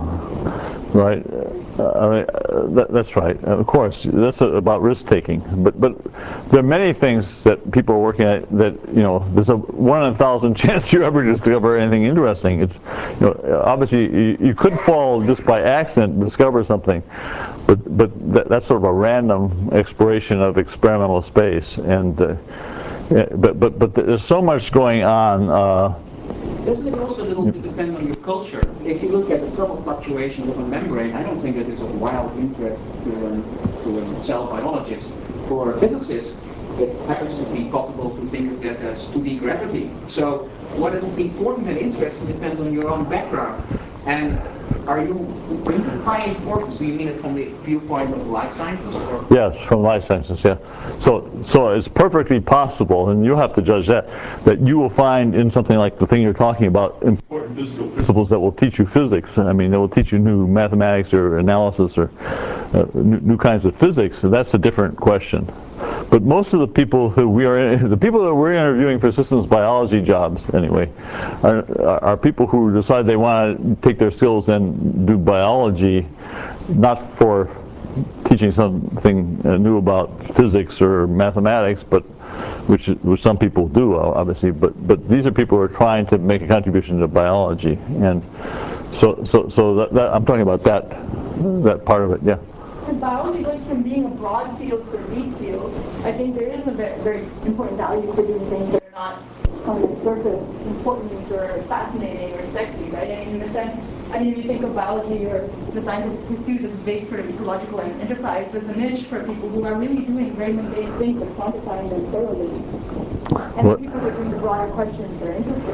Right, uh, I mean, uh, that, that's right. Of course, that's a, about risk taking. But but there are many things that people are working at that, you know, there's a one in a thousand chance you ever discover anything interesting. It's, you know, obviously you, you could fall just by accident and discover something, but but that, that's sort of a random exploration of experimental space. And uh, yeah, but but but there's so much going on. Uh, Doesn't it also a little bit depend on your culture? If you look at the thermal fluctuations of a membrane, I don't think that is of wild interest to, um, to a cell biologist. For a physicist, it happens to be possible to think of that as two D gravity. So what is important and interesting depends on your own background. And are you, when you define importance, do you mean it from the viewpoint of life sciences? Or? Yes, from life sciences, yeah. So, so it's perfectly possible, and you'll have to judge that, that you will find in something like the thing you're talking about important physical principles that will teach you physics. I mean, they will teach you new mathematics or analysis or uh, new, new kinds of physics, and that's a different question. But most of the people who we are, the people that we're interviewing for systems biology jobs, anyway, are, are people who decide they want to take their skills and do biology, not for teaching something new about physics or mathematics, but which, which some people do, obviously. But but these are people who are trying to make a contribution to biology, and so so so that, that I'm talking about that that part of it, yeah. As biology goes from being a broad field to a deep field, I think there is a very, very important value for doing things that are not on the surface important or fascinating or sexy, right? I mean, in the sense, I mean, if you think of biology or the scientific pursuit as a big sort of ecological enterprise, there's a niche for people who are really doing very mundane things and quantifying them thoroughly. And the people that bring the broader questions they're interested in.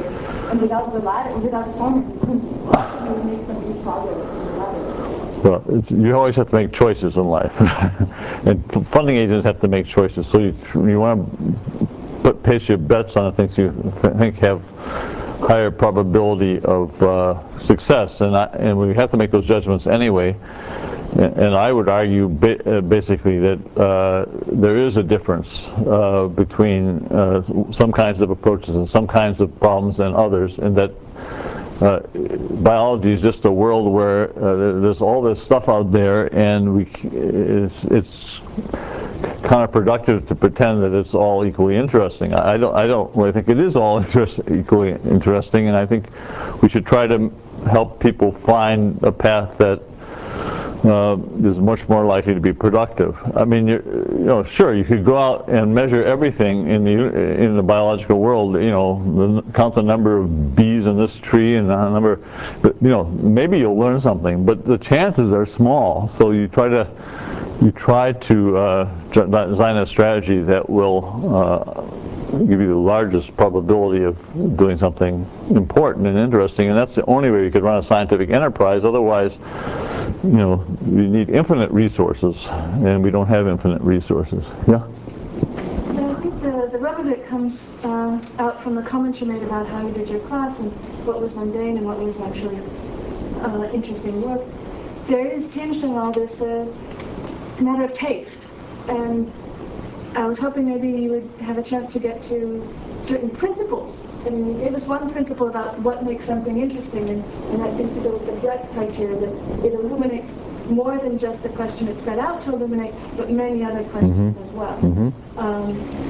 And without the latter, without the former, you couldn't possibly make some big progress in the latter. Well, it's, you always have to make choices in life, and funding agents have to make choices. So you you want to put place your bets on the things you th think have higher probability of uh, success, and I, and we have to make those judgments anyway. And, and I would argue ba uh, basically that uh, there is a difference uh, between uh, some kinds of approaches and some kinds of problems and others, and that Uh, biology is just a world where uh, there's all this stuff out there, and we it's, it's counterproductive to pretend that it's all equally interesting. I, I don't I don't really think it is all interest, equally interesting, and I think we should try to help people find a path that Uh, is much more likely to be productive. I mean, you're, you know, sure, you could go out and measure everything in the in the biological world. You know, the, count the number of bees in this tree and the number. But, you know, maybe you'll learn something, but the chances are small. So you try to you try to uh, design a strategy that will uh, give you the largest probability of doing something important and interesting, and that's the only way you could run a scientific enterprise. Otherwise, you know, you need infinite resources, and we don't have infinite resources. Yeah? Yeah, I think the, the rub of it comes uh, out from the comments you made about how you did your class and what was mundane and what was actually uh, interesting work. There is tinged in all this uh, matter of taste, and I was hoping maybe you would have a chance to get to certain principles. I mean, you gave us one principle about what makes something interesting, and, and that seems to go with the breadth criteria, that it illuminates more than just the question it's set out to illuminate, but many other questions mm-hmm. as well. Mm-hmm. um,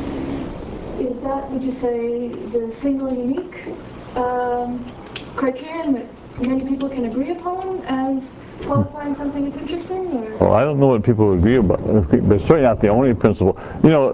is that, would you say, the single unique um, criterion that many people can agree upon as qualifying something as interesting? Or? Well, I don't know what people agree about, but it's certainly not the only principle. You know,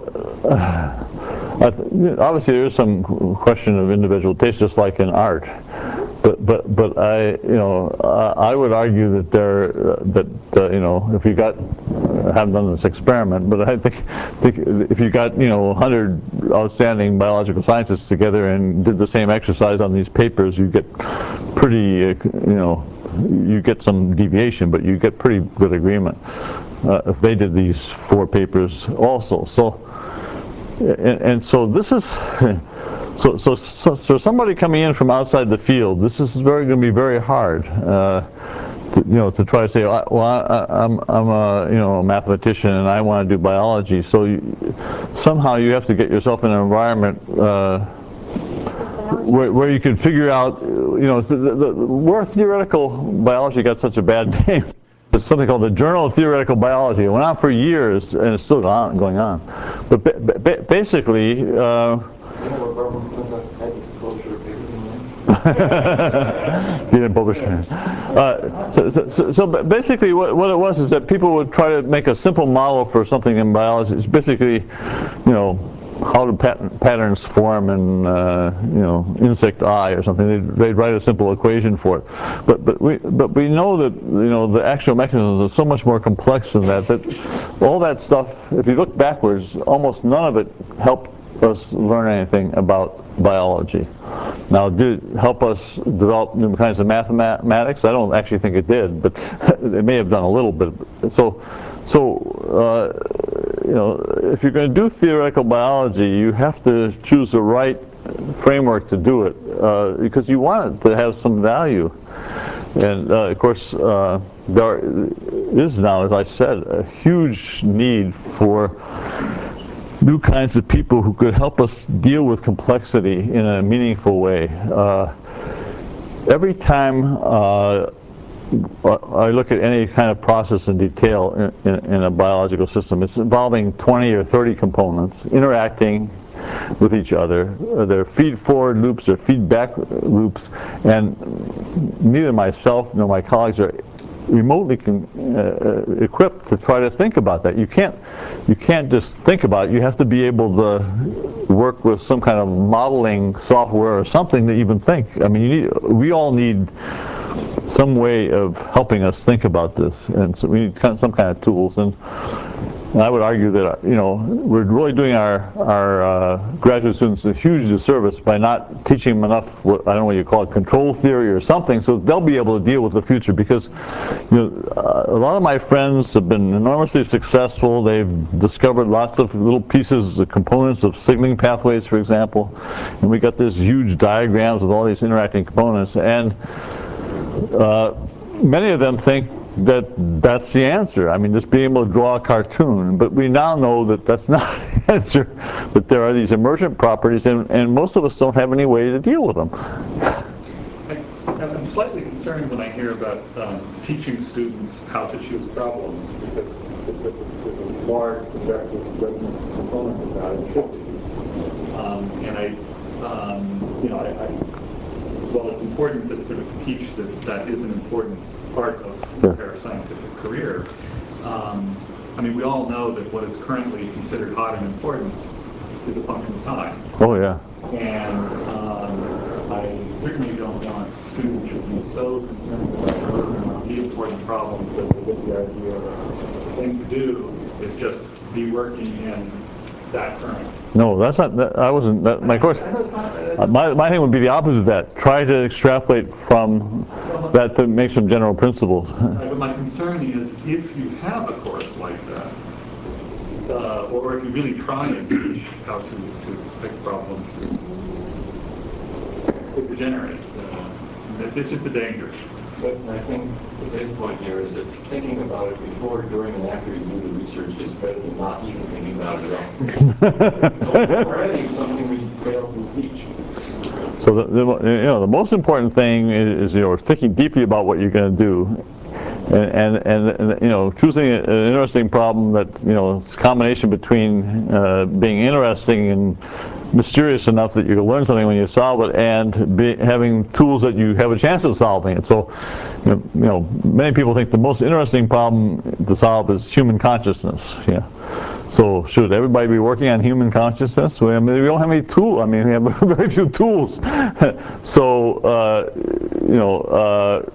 uh, obviously there is some question of individual taste, just like in art. But but but I you know uh, I would argue that there uh, that uh, you know if you got I haven't done this experiment, but I think, think if you got you know a hundred outstanding biological scientists together and did the same exercise on these papers, you get pretty uh, you know you get some deviation, but you get pretty good agreement uh, if they did these four papers also. So and, and so this is. So, so, so, so somebody coming in from outside the field, this is very going to be very hard, uh, to, you know, to try to say, well, I, I'm, I'm a, you know, a mathematician and I want to do biology. So you, somehow you have to get yourself in an environment uh, where, where you can figure out, you know, the, the, the, where theoretical biology got such a bad name. It's something called the Journal of Theoretical Biology. It went on for years, and it's still on, going on. But ba ba basically. Uh, Didn't publish it. Uh, so, so, so basically what, what it was is that people would try to make a simple model for something in biology. It's basically, you know, how do pat patterns form in, uh, you know, insect eye or something. They'd, they'd write a simple equation for it. But, but, we, but we know that, you know, the actual mechanisms are so much more complex than that, that all that stuff, if you look backwards, almost none of it helped us learn anything about biology. Now, did it help us develop new kinds of mathematics? I don't actually think it did, but it may have done a little bit. So, so uh, you know, if you're going to do theoretical biology, you have to choose the right framework to do it, uh, because you want it to have some value. And uh, of course, uh, there is now, as I said, a huge need for new kinds of people who could help us deal with complexity in a meaningful way. Uh, every time uh, I look at any kind of process in detail in, in, in a biological system, it's involving twenty or thirty components interacting with each other. Uh, they're feed-forward loops, they're feedback loops, and neither myself nor my colleagues are remotely con uh, equipped to try to think about that. You can't, you can't just think about it. You have to be able to work with some kind of modeling software or something to even think. I mean, you need, we all need some way of helping us think about this, and so we need kind of, some kind of tools. And And I would argue that, you know, we're really doing our, our uh, graduate students a huge disservice by not teaching them enough, what, I don't know what you call it, control theory or something, so they'll be able to deal with the future. Because, you know, uh, a lot of my friends have been enormously successful. They've discovered lots of little pieces, the components of signaling pathways, for example. And we got this huge diagrams with all these interacting components. And uh, many of them think that that's the answer. I mean, just being able to draw a cartoon. But we now know that that's not the answer, that there are these emergent properties, and, and most of us don't have any way to deal with them. I'm slightly concerned when I hear about um, teaching students how to choose problems, because there's a, there's a large subjective judgment component of that, it should be. Um, and I, um, you know, I, I, well, it's important to sort of teach that that is an important part of their scientific career. Um, I mean, we all know that what is currently considered hot and important is a function of time. Oh, yeah. And um, I certainly don't want students to be so concerned about working on the important problems that they get the idea that the thing to do is just be working in that current. No, that's not, that, I wasn't, that, my question, uh, my, my thing would be the opposite of that. Try to extrapolate from that to make some general principles. Right, but my concern is if you have a course like that, uh, or if you really try and teach how to, to pick problems, it degenerates. Uh, it's, it's just a danger. But I think the big point here is that thinking about it before, during, and after you do the research is better than not even thinking about it at all. Already something we failed to teach. So the, the, you know, the most important thing is, is you know, thinking deeply about what you're going to do. And, and, and, and, you know, choosing an interesting problem that, you know, it's a combination between uh, being interesting and mysterious enough that you can learn something when you solve it, and be, having tools that you have a chance of solving it. So, you know, you know, many people think the most interesting problem to solve is human consciousness. Yeah. So should everybody be working on human consciousness? I mean, we don't have any tools. I mean, we have very few tools. So, uh, you know, uh,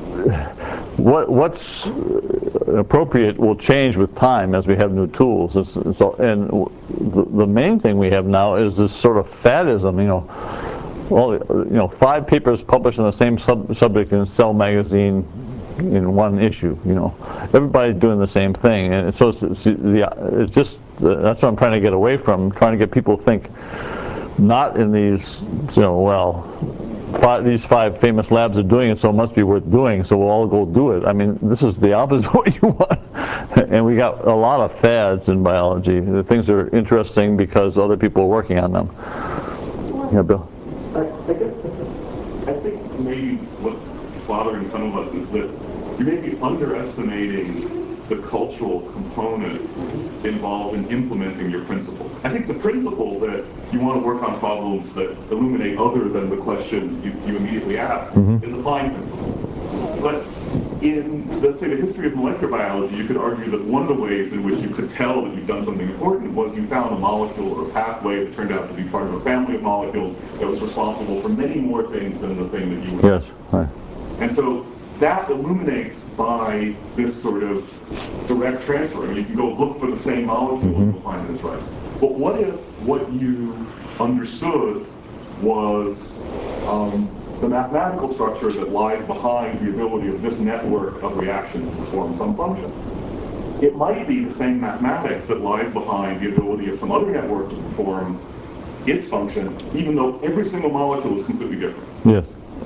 what what's appropriate will change with time as we have new tools. And, so, and the, the main thing we have now is this sort of fadism. You know, well, you know, five papers published on the same sub subject in Cell magazine in one issue. You know, everybody's doing the same thing, and so it's, it's, it's just that's what I'm trying to get away from. Trying to get people to think not in these, you know, well, five, these five famous labs are doing it, so it must be worth doing, so we'll all go do it. I mean, this is the opposite of what you want. And we got a lot of fads in biology. The things are interesting because other people are working on them. Yeah, Bill? I, I guess I think maybe what's bothering some of us is that you may be underestimating the cultural component involved in implementing your principle. I think the principle that you want to work on problems that illuminate other than the question you, you immediately ask mm-hmm. is a fine principle. But in, let's say, the history of molecular biology, you could argue that one of the ways in which you could tell that you've done something important was you found a molecule or a pathway that turned out to be part of a family of molecules that was responsible for many more things than the thing that you were Yes. Right. And so that illuminates by this sort of direct transfer. I mean, you can go look for the same molecule mm-hmm. and you'll find it's right. But what if what you understood was um, the mathematical structure that lies behind the ability of this network of reactions to perform some function? It might be the same mathematics that lies behind the ability of some other network to perform its function, even though every single molecule is completely different. Yes.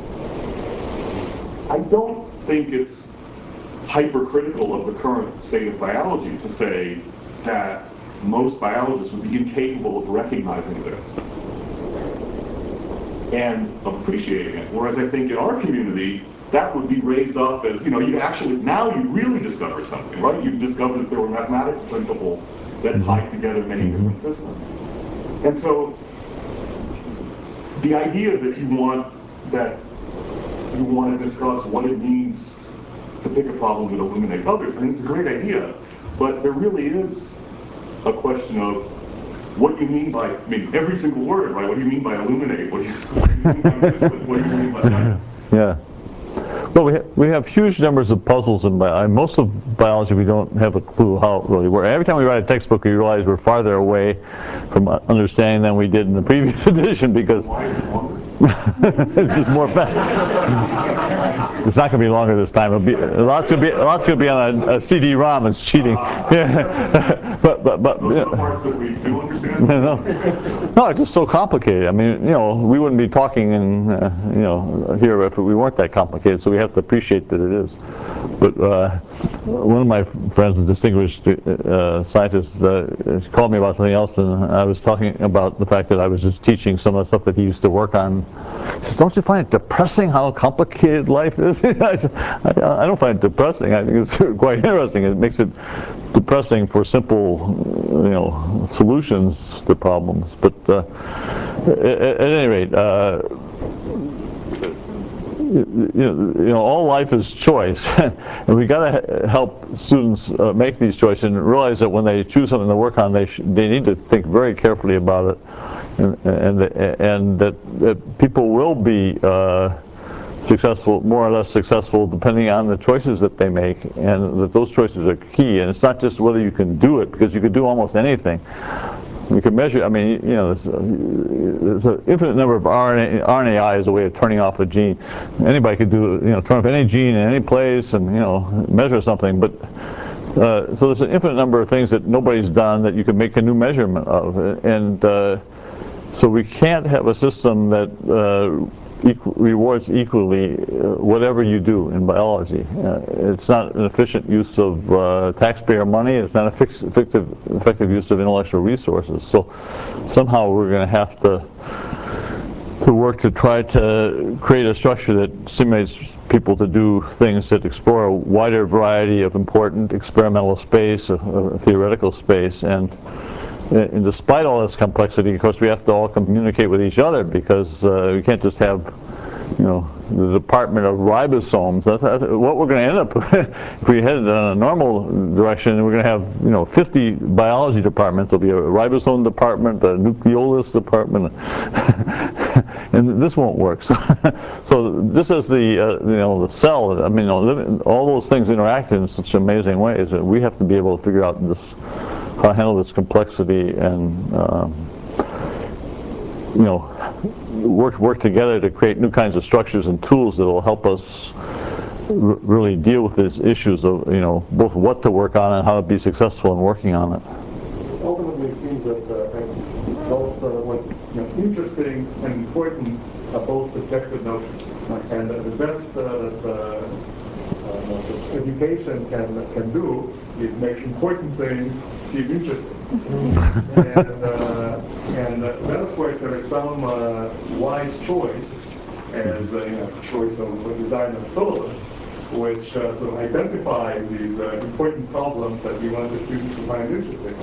I don't think it's hypercritical of the current state of biology to say that most biologists would be incapable of recognizing this and of appreciating it. Whereas I think in our community, that would be raised up as, you know, you actually, now you really discovered something, right? You discovered that there were mathematical principles that tied together many different systems. And so the idea that you want that you want to discuss what it means to pick a problem that illuminates others, I think it's a great idea, but there really is a question of what you mean by, I mean, every single word, right? What do you mean by illuminate? What do you, what do you mean by this? What do you mean by that? Yeah. Well, we, ha we have huge numbers of puzzles in biology. Most of biology we don't have a clue how it really works. Every time we write a textbook, we realize we're farther away from understanding than we did in the previous edition because it's just more fast. It's not going to be longer this time. It'll be lots going to be lots going to be on a, a C D ROM. It's cheating. Yeah. but but but. Those are the parts that we do understand. No, no, it's just so complicated. I mean, you know, we wouldn't be talking in, uh, you know, here if we weren't that complicated. So we have to appreciate that it is. But uh, one of my friends, a distinguished uh, scientist, uh, called me about something else, and I was talking about the fact that I was just teaching some of the stuff that he used to work on. He said, "Don't you find it depressing how complicated life is?" I said, I, I don't find it depressing. I think it's quite interesting. It makes it depressing for simple, you know, solutions to problems. But uh, at, at any rate, uh, you know, you know, all life is choice, and we got to help students uh, make these choices and realize that when they choose something to work on, they sh they need to think very carefully about it, and and, and that, that people will be uh, successful, more or less successful, depending on the choices that they make, and that those choices are key. And it's not just whether you can do it, because you can do almost anything. You can measure, I mean, you know, there's, there's an infinite number of R N A, R N A I is a way of turning off a gene. Anybody could do, you know, turn off any gene in any place and, you know, measure something. But uh, so there's an infinite number of things that nobody's done that you can make a new measurement of. And uh, so we can't have a system that uh, Equal, rewards equally uh, whatever you do in biology. Uh, it's not an efficient use of uh, taxpayer money. It's not an effective, effective use of intellectual resources. So somehow we're going to have to to work to try to create a structure that stimulates people to do things that explore a wider variety of important experimental space, uh, uh, theoretical space, and And despite all this complexity, of course, we have to all communicate with each other, because uh, we can't just have, you know, the department of ribosomes. That's, that's what we're going to end up if we head in a normal direction. We're going to have, you know, fifty biology departments. There'll be a ribosome department, a nucleolus department, and this won't work. So, so this is the, uh, you know, the cell. I mean, all those things interact in such amazing ways that we have to be able to figure out this. How to handle this complexity and um, you know, work work together to create new kinds of structures and tools that will help us r really deal with these issues of, you know, both what to work on and how to be successful in working on it. Ultimately, it seems that uh, both uh, what you know, interesting and important are both subjective notions, and uh, the best uh, that uh, uh, education can can do is make important things seem interesting. and uh, and uh, then, of course, there is some uh, wise choice, as uh, you know, choice of design of syllabus, which uh, sort of identifies these uh, important problems that we want the students to find interesting.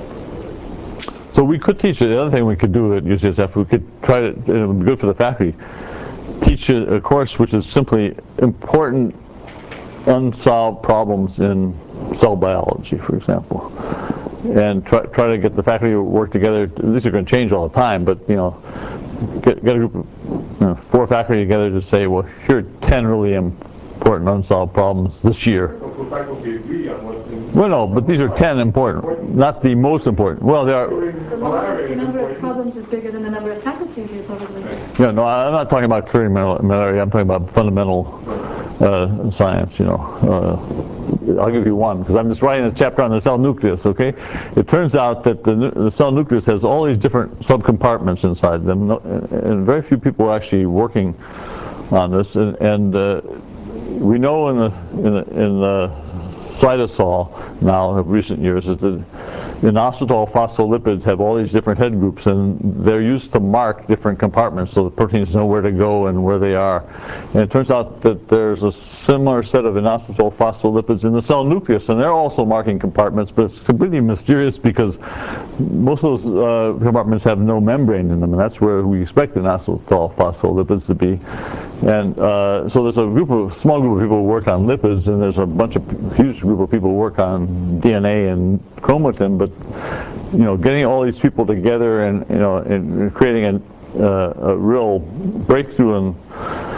So we could teach it. The other thing we could do at U C S F, we could try to, it would be good for the faculty, teach a, a course which is simply important unsolved problems in cell biology, for example, and try, try to get the faculty to work together. These are going to change all the time, but, you know, get, get a group of, you know, four faculty together to say, well, here are ten really important unsolved problems this year. The faculty agree on what things. Well, no, but these are ten important, not the most important. Well, there are. The lowest, the number of problems is bigger than the number of faculties you probably. Yeah, no, I'm not talking about curing malaria. I'm talking about fundamental uh, science. You know, uh, I'll give you one because I'm just writing a chapter on the cell nucleus. Okay, it turns out that the, the cell nucleus has all these different subcompartments inside them, and very few people are actually working on this. And, and uh, we know in the in the, in the cytosol now in recent years that the inositol phospholipids have all these different head groups, and they're used to mark different compartments so the proteins know where to go and where they are. And it turns out that there's a similar set of inositol phospholipids in the cell nucleus, and they're also marking compartments, but it's completely mysterious because most of those uh, compartments have no membrane in them, and that's where we expect inositol phospholipids to be. And uh, so there's a group of small group of people who work on lipids, and there's a bunch of huge group of people who work on D N A and chromatin. But you know, getting all these people together and you know, and creating a, uh, a real breakthrough in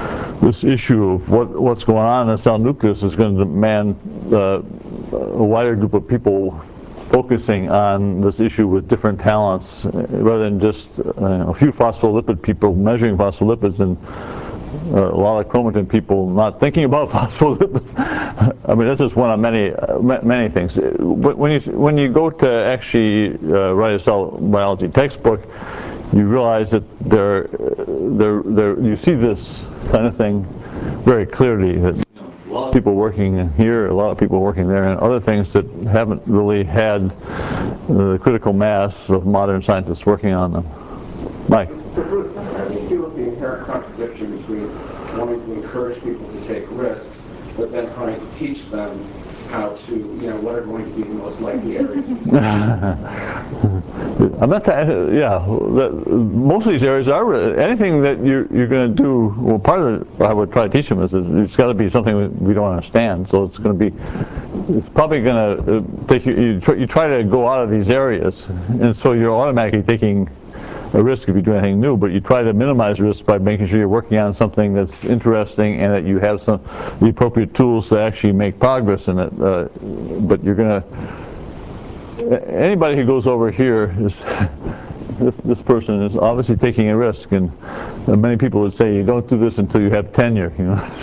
this issue of what, what's going on in the cell nucleus is going to demand uh, a wider group of people focusing on this issue with different talents, uh, rather than just uh, a few phospholipid people measuring phospholipids and uh, a lot of chromatin people not thinking about phospholipids. I mean, this is one of many uh, many things. But when you when you go to actually uh, write a cell biology textbook, you realize that there, there, there, you see this kind of thing very clearly. That a lot of people working here, a lot of people working there, and other things that haven't really had the critical mass of modern scientists working on them. Mike. So Bruce, how do you deal with the inherent contradiction between wanting to encourage people to take risks, but then trying to teach them how to, you know, what are going to be the most likely areas to succeed? I'm not, yeah, most of these areas are, anything that you're, you're going to do, well, part of it I would try to teach them is, is it's got to be something we don't understand, so it's going to be, it's probably going to take you, you try, you try to go out of these areas, and so you're automatically taking a risk if you do anything new, but you try to minimize risk by making sure you're working on something that's interesting and that you have some the appropriate tools to actually make progress in it. Uh, but you're going to, anybody who goes over here is, this, this person is obviously taking a risk, and uh, many people would say you don't do this until you have tenure, you know.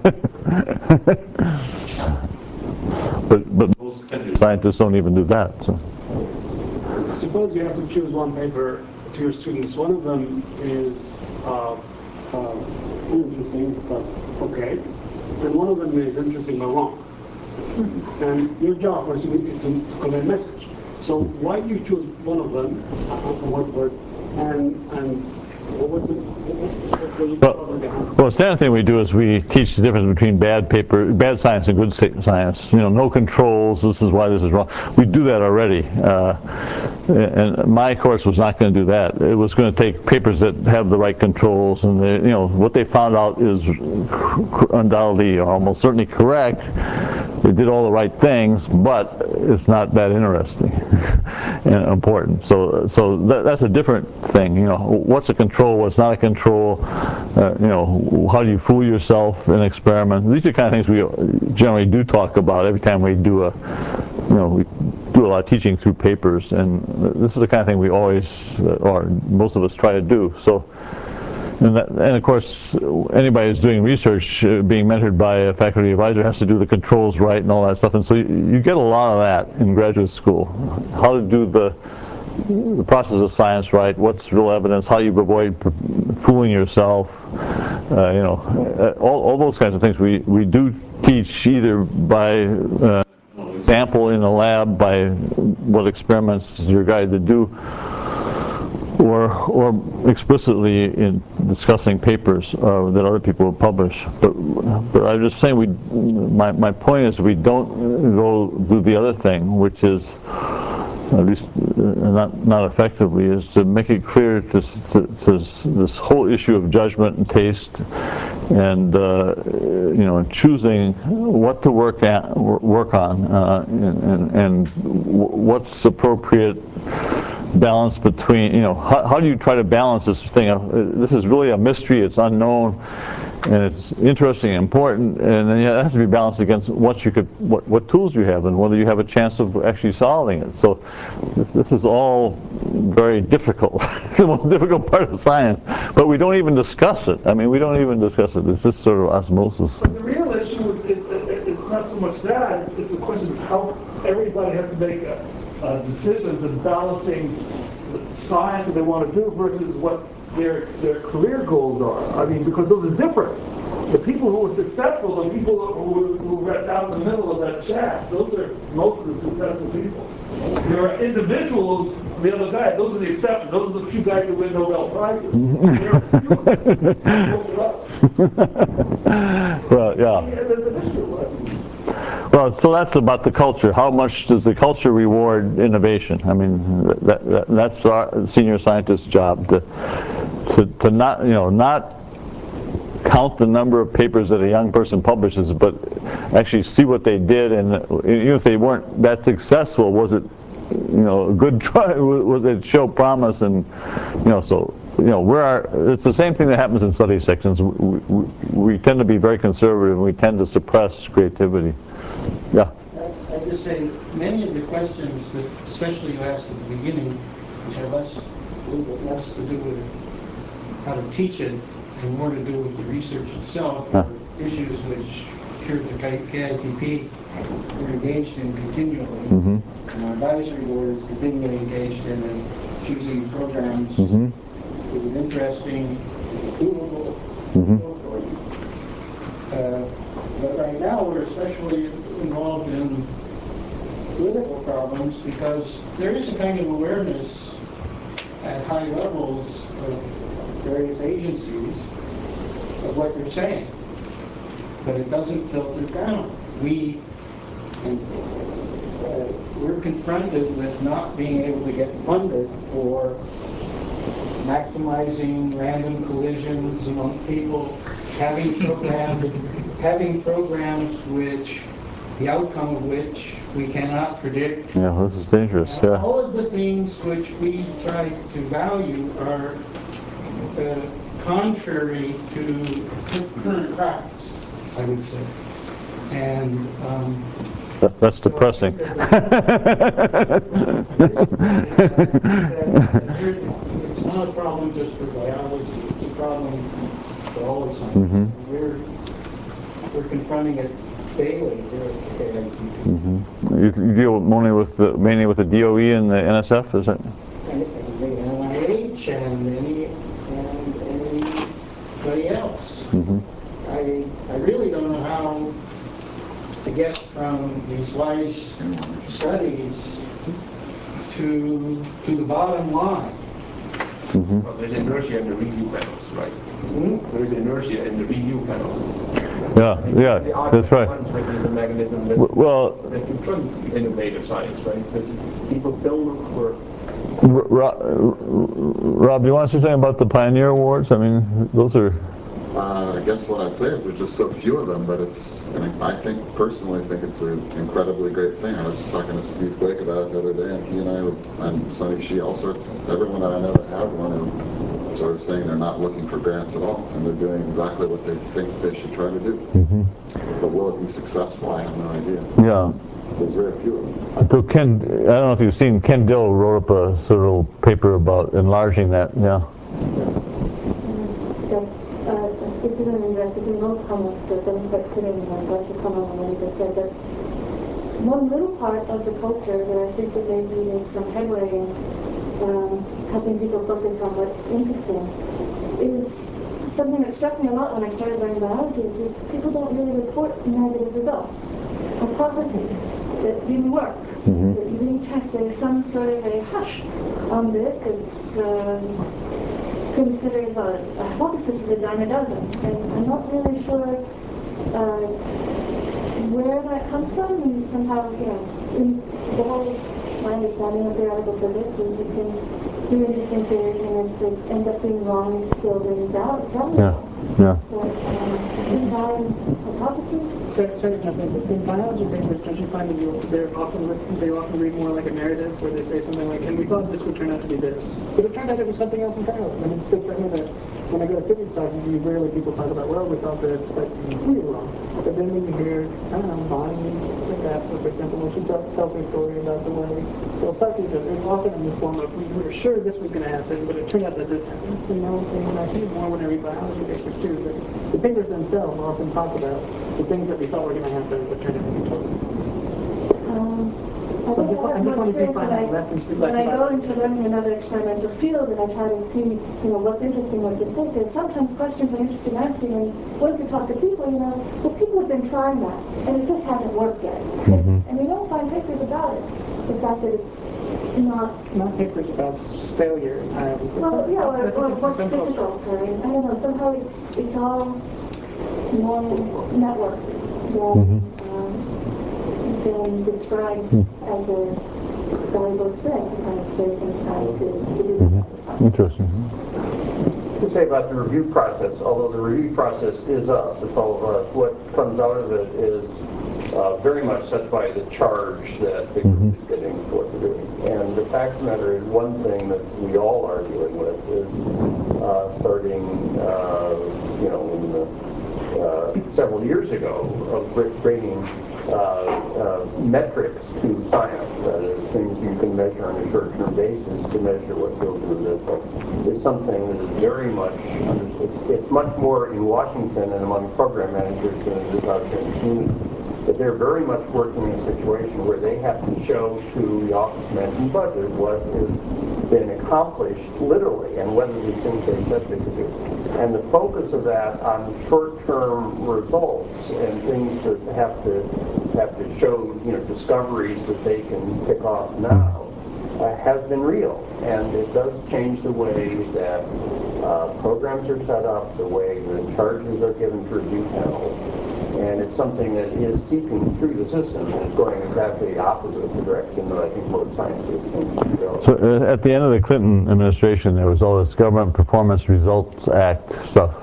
but, but most scientists don't even do that. So. Suppose you have to choose one paper to your students. One of them is uh, uh, interesting, but okay, and one of them is interesting but wrong. And your job was to, to, to convey a message. So why do you choose one of them, and and what's the, what's the well, well, the standard thing we do is we teach the difference between bad paper, bad science and good science. You know, no controls. This is why this is wrong. We do that already. Uh, and my course was not going to do that. It was going to take papers that have the right controls, and they, you know, what they found out is undoubtedly, or almost certainly correct. They did all the right things, but it's not that interesting and important. So, so that, that's a different thing. You know, what's a control? What's not a control? Uh, you know, how do you fool yourself in an experiment? These are the kind of things we generally do talk about every time we do a, you know, we do a lot of teaching through papers, and this is the kind of thing we always, or most of us, try to do. So. And, that, and of course, anybody who's doing research, uh, being mentored by a faculty advisor, has to do the controls right and all that stuff. And so you, you get a lot of that in graduate school. How to do the, the process of science right, what's real evidence, how you avoid fooling yourself, uh, you know, all, all those kinds of things we, we do teach either by uh, example in the lab, by what experiments you're guided to do, or or explicitly in discussing papers uh, that other people have published. But but I'm just saying, we my my point is we don't go do the other thing, which is, at least uh, not not effectively, is to make it clear to, to, to this whole issue of judgment and taste, and uh, you know, choosing what to work at work on, uh, and, and and what's appropriate balance between, you know, how, how do you try to balance this thing? This is really a mystery, it's unknown, and it's interesting and important, and then it has to be balanced against what you could, what, what tools you have, and whether you have a chance of actually solving it. So this, this is all very difficult. It's the most difficult part of science, but we don't even discuss it. I mean, we don't even discuss it. It's just sort of osmosis. But the real issue is, is it's not so much that, it's, it's a question of how everybody has to make a, Uh, decisions and balancing the science that they want to do versus what their their career goals are. I mean, because those are different. The people who are successful, the people who, who are down in the middle of that shaft, those are most of the successful people. There are individuals, the other guy, those are the exceptions. Those are the few guys who win Nobel Prizes. There are a few of them, most of us. Well, yeah. Yeah, there's an issue. Well, so that's about the culture. How much does the culture reward innovation? I mean, that, that, that's our senior scientist's job, to, to, to not, you know, not count the number of papers that a young person publishes, but actually see what they did, and even if they weren't that successful, was it, you know, a good try? Was it show promise? And, you know, so you know, we're our, it's the same thing that happens in study sections. We, we, we tend to be very conservative, and we tend to suppress creativity. Yeah. I just say many of the questions that, especially you asked at the beginning, which have less, a little bit less to do with how to teach it and more to do with the research itself, Huh. are issues which here at the K I T P we're engaged in continually. Mm-hmm. And our advisory board is continually engaged in and choosing programs. Mm-hmm. Is it interesting? Is it doable? Mm-hmm. So forth. Uh, but right now we're especially involved in political problems because there is a kind of awareness at high levels of various agencies of what you're saying, but it doesn't filter down. We, and, uh, we're confronted with not being able to get funded for maximizing random collisions among people, having programs, having programs which, the outcome of which we cannot predict. Yeah, this is dangerous. And Yeah. all of the things which we try to value are uh, contrary to current practice, I would say. And um, That, that's so depressing. it's not a problem just for biology, it's a problem for all of science. Mm-hmm. We're, we're confronting it daily here at K I T P. Mm-hmm. You, you deal mainly with the, mainly with the D O E and the N S F, is that? And, and the N I H and any and anybody else. Mm-hmm. I I really don't know how to get from these wise studies to to the bottom line. Mm-hmm. Well, there's inertia in the review panels, right? Hmm? There's inertia in the review panels. Yeah, yeah, The argument that's right. runs with is a mechanism that, W- Well, that confronts innovative science, right? That people don't look for. R- Ro- Rob, do you want to say something about the Pioneer Awards? I mean, those are. Uh, I guess what I'd say is there's just so few of them, but it's, and I think, personally think it's an incredibly great thing. I was just talking to Steve Quake about it the other day, and he and I, were, and Sonny Shee, all sorts, everyone that I know that has one is sort of saying they're not looking for grants at all, and they're doing exactly what they think they should try to do. Mm-hmm. But will it be successful? I have no idea. Yeah. There's very few of them. So Ken, I don't know if you've seen, Ken Dill wrote up a sort of little paper about enlarging that, yeah. Yes, uh, this is an this is no comment, so don't get kidding, I'm going to comment on what you just said, but one little part of the culture that I think that maybe makes some headway in um, helping people focus on what's interesting is something that struck me a lot when I started learning biology, is people don't really report negative results, hypotheses that didn't work, mm-hmm. that you didn't test. There's some sort of a hush on this. It's uh, considered a, a hypothesis is a dime a dozen, and I'm not really sure uh, where that comes from. And somehow, you know, in the whole my understanding of theoretical physics is you can do interesting theories, and if it ends up being wrong, it's still really valid. Yeah, yeah. But um, invalid hypotheses. Sorry, sorry, in biology papers, don't you find that you, they're often they often read more like a narrative, where they say something like, "And we thought this would turn out to be this," but it turned out it was something else entirely. I mean, it's good for me that when I go to physics talks, you rarely people talk about, "Well, we thought this," but we were wrong. But then when you hear, I don't know, Bonnie like that, for example, when she tells tells a story about the way they'll talk to each other, it's often in the form of, "We were sure this was going to happen, but it turned out that this happened." You know, and I see it more when I read biology papers too. That the papers themselves often talk about the things that we thought were going to happen, but turned out to be totally. Um, I think I have more experience when I, when I go into learning another experimental field and I try to see, you know, what's interesting, what's at stake. There's sometimes questions I'm interested in asking, and once you talk to people, you know, well, people have been trying that, and it just hasn't worked yet. Mm-hmm. And you don't find papers about it. The fact that it's not... Not papers about failure entirely. Well, yeah, or, or what's difficult, or, I don't know, somehow it's, it's all one network that mm-hmm. um, been described mm-hmm. as a valuable experience. Sometimes there's some time to, to do this. Mm-hmm. Interesting. To say about the review process, although the review process is us, it's all of us, what comes out of it is uh, very much set by the charge that the group mm-hmm. is getting for what they're doing. And the fact of the matter is, one thing that we all are dealing with is uh, starting, uh, you know, in the, uh, several years ago, of bringing uh, uh, metrics to science, that is, things you can measure on a short-term basis to measure what goes into this, is something that is very much, it's, it's much more in Washington and among program managers than it is out here in the community. But they're very much working in a situation where they have to show to the Office of Management Budget what has been accomplished literally and whether these things they said they could do. And the focus of that on short-term results and things that have to have to show, you know, discoveries that they can pick off now uh, has been real. And it does change the way that uh, programs are set up, the way the charges are given for details. And it's something that is seeping through the system and is going exactly the opposite of the direction that I think most scientists think should go. So uh, at the end of the Clinton administration, there was all this Government Performance Results Act stuff,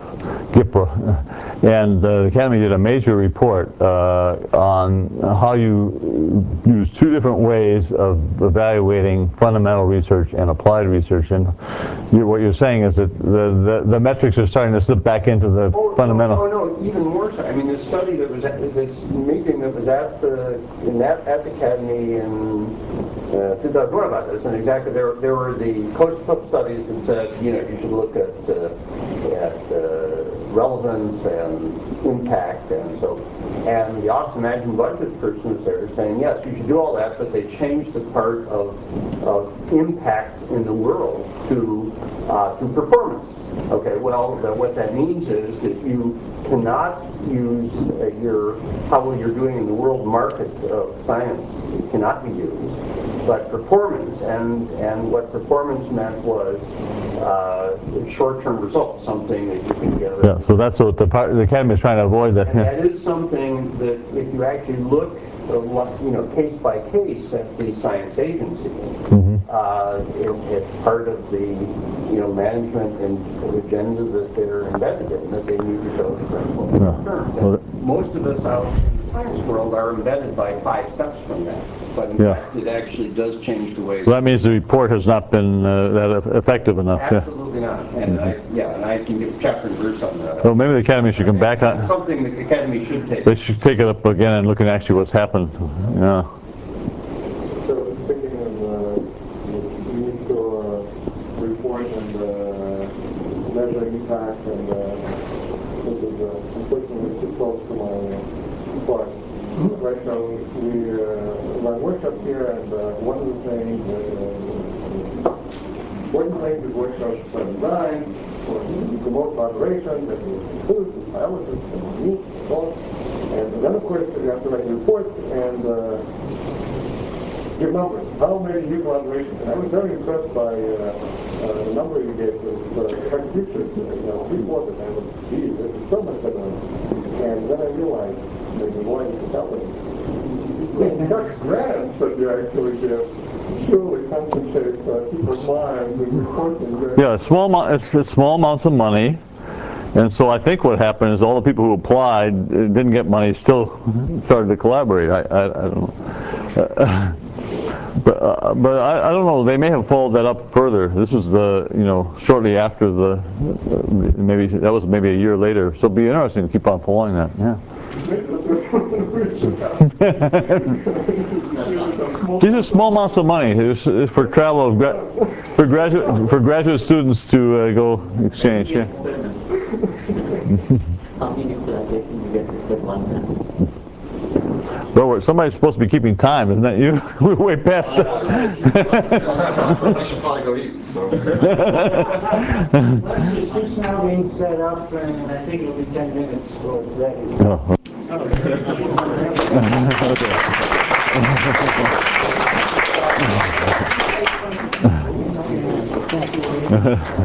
GIPRA, and uh, the Academy did a major report uh, on how you use two different ways of evaluating fundamental research and applied research. And you, what you're saying is that the, the, the metrics are starting to slip back into the oh, fundamental. Oh, no, no, even more so. I mean, this study that was at this meeting that was at the in that at the Academy in uh, two thousand one about this, and exactly there there were the Coast Clip studies that said, you know, you should look at uh, at uh, relevance and impact and so. And the Office of Management Budget person was there saying, yes, you should do all that, but they changed the part of of impact in the world to uh, to performance. Okay, well, the, what that means is that you cannot use uh, your how well you're doing in the world market of science. It cannot be used, but performance and and what performance meant was uh, short-term results, something that you can get. Yeah, so that's what the part the Academy is trying to avoid. That. And that is something that if you actually look, you know, case by case at the science agencies, mm-hmm. uh, it, it's part of the, you know, management and agenda that they're embedded in, that they need to show successful yeah. terms. Well, most of us out in the science world are embedded by five steps from that. But in yeah. fact, it actually does change the way. So that means the report has not been uh, that effective enough. Absolutely yeah. not. And mm-hmm. I, yeah, and I can give chapter and verse on that. So maybe the Academy should come and back on. Something the Academy should take. They should take it up again and look at actually what's happened. Yeah. So speaking of, uh, you need to uh, report and uh, measure impact, and uh, this is uh, unfortunately too close to my part. Mm-hmm. Right, so we uh, run workshops here, and uh, one of the things that uh, one of the things that workshops are designed for to promote collaboration, that is physicists, biologists, and me, and so on. And then, of course, you have to write a report and uh, give numbers. How many new collaborations? And I was very impressed by uh, uh, the number you gave us, uh, like futures, uh, you know, three quarters. I was, gee, this is so much better. And then I realized that the more you can tell them, the more grants that you actually give truly concentrate uh, people's minds and reporting. Yeah, small, it's, it's small amounts of money. And so I think what happened is all the people who applied didn't get money still started to collaborate. I, I, I don't know. Uh, but uh, but I, I don't know. They may have followed that up further. This was the, you know, shortly after the, uh, maybe that was maybe a year later. So it'd be interesting to keep on following that. Yeah. These are small amounts of money it's for travel for graduate for graduate students to uh, go exchange. Yeah. How many collaborations you get with one time? Well, somebody's supposed to be keeping time, isn't that you? We're way past that. I should probably go eat, so. Lunch is just now being set up, and I think it'll be ten minutes before it's ready. Oh. Okay.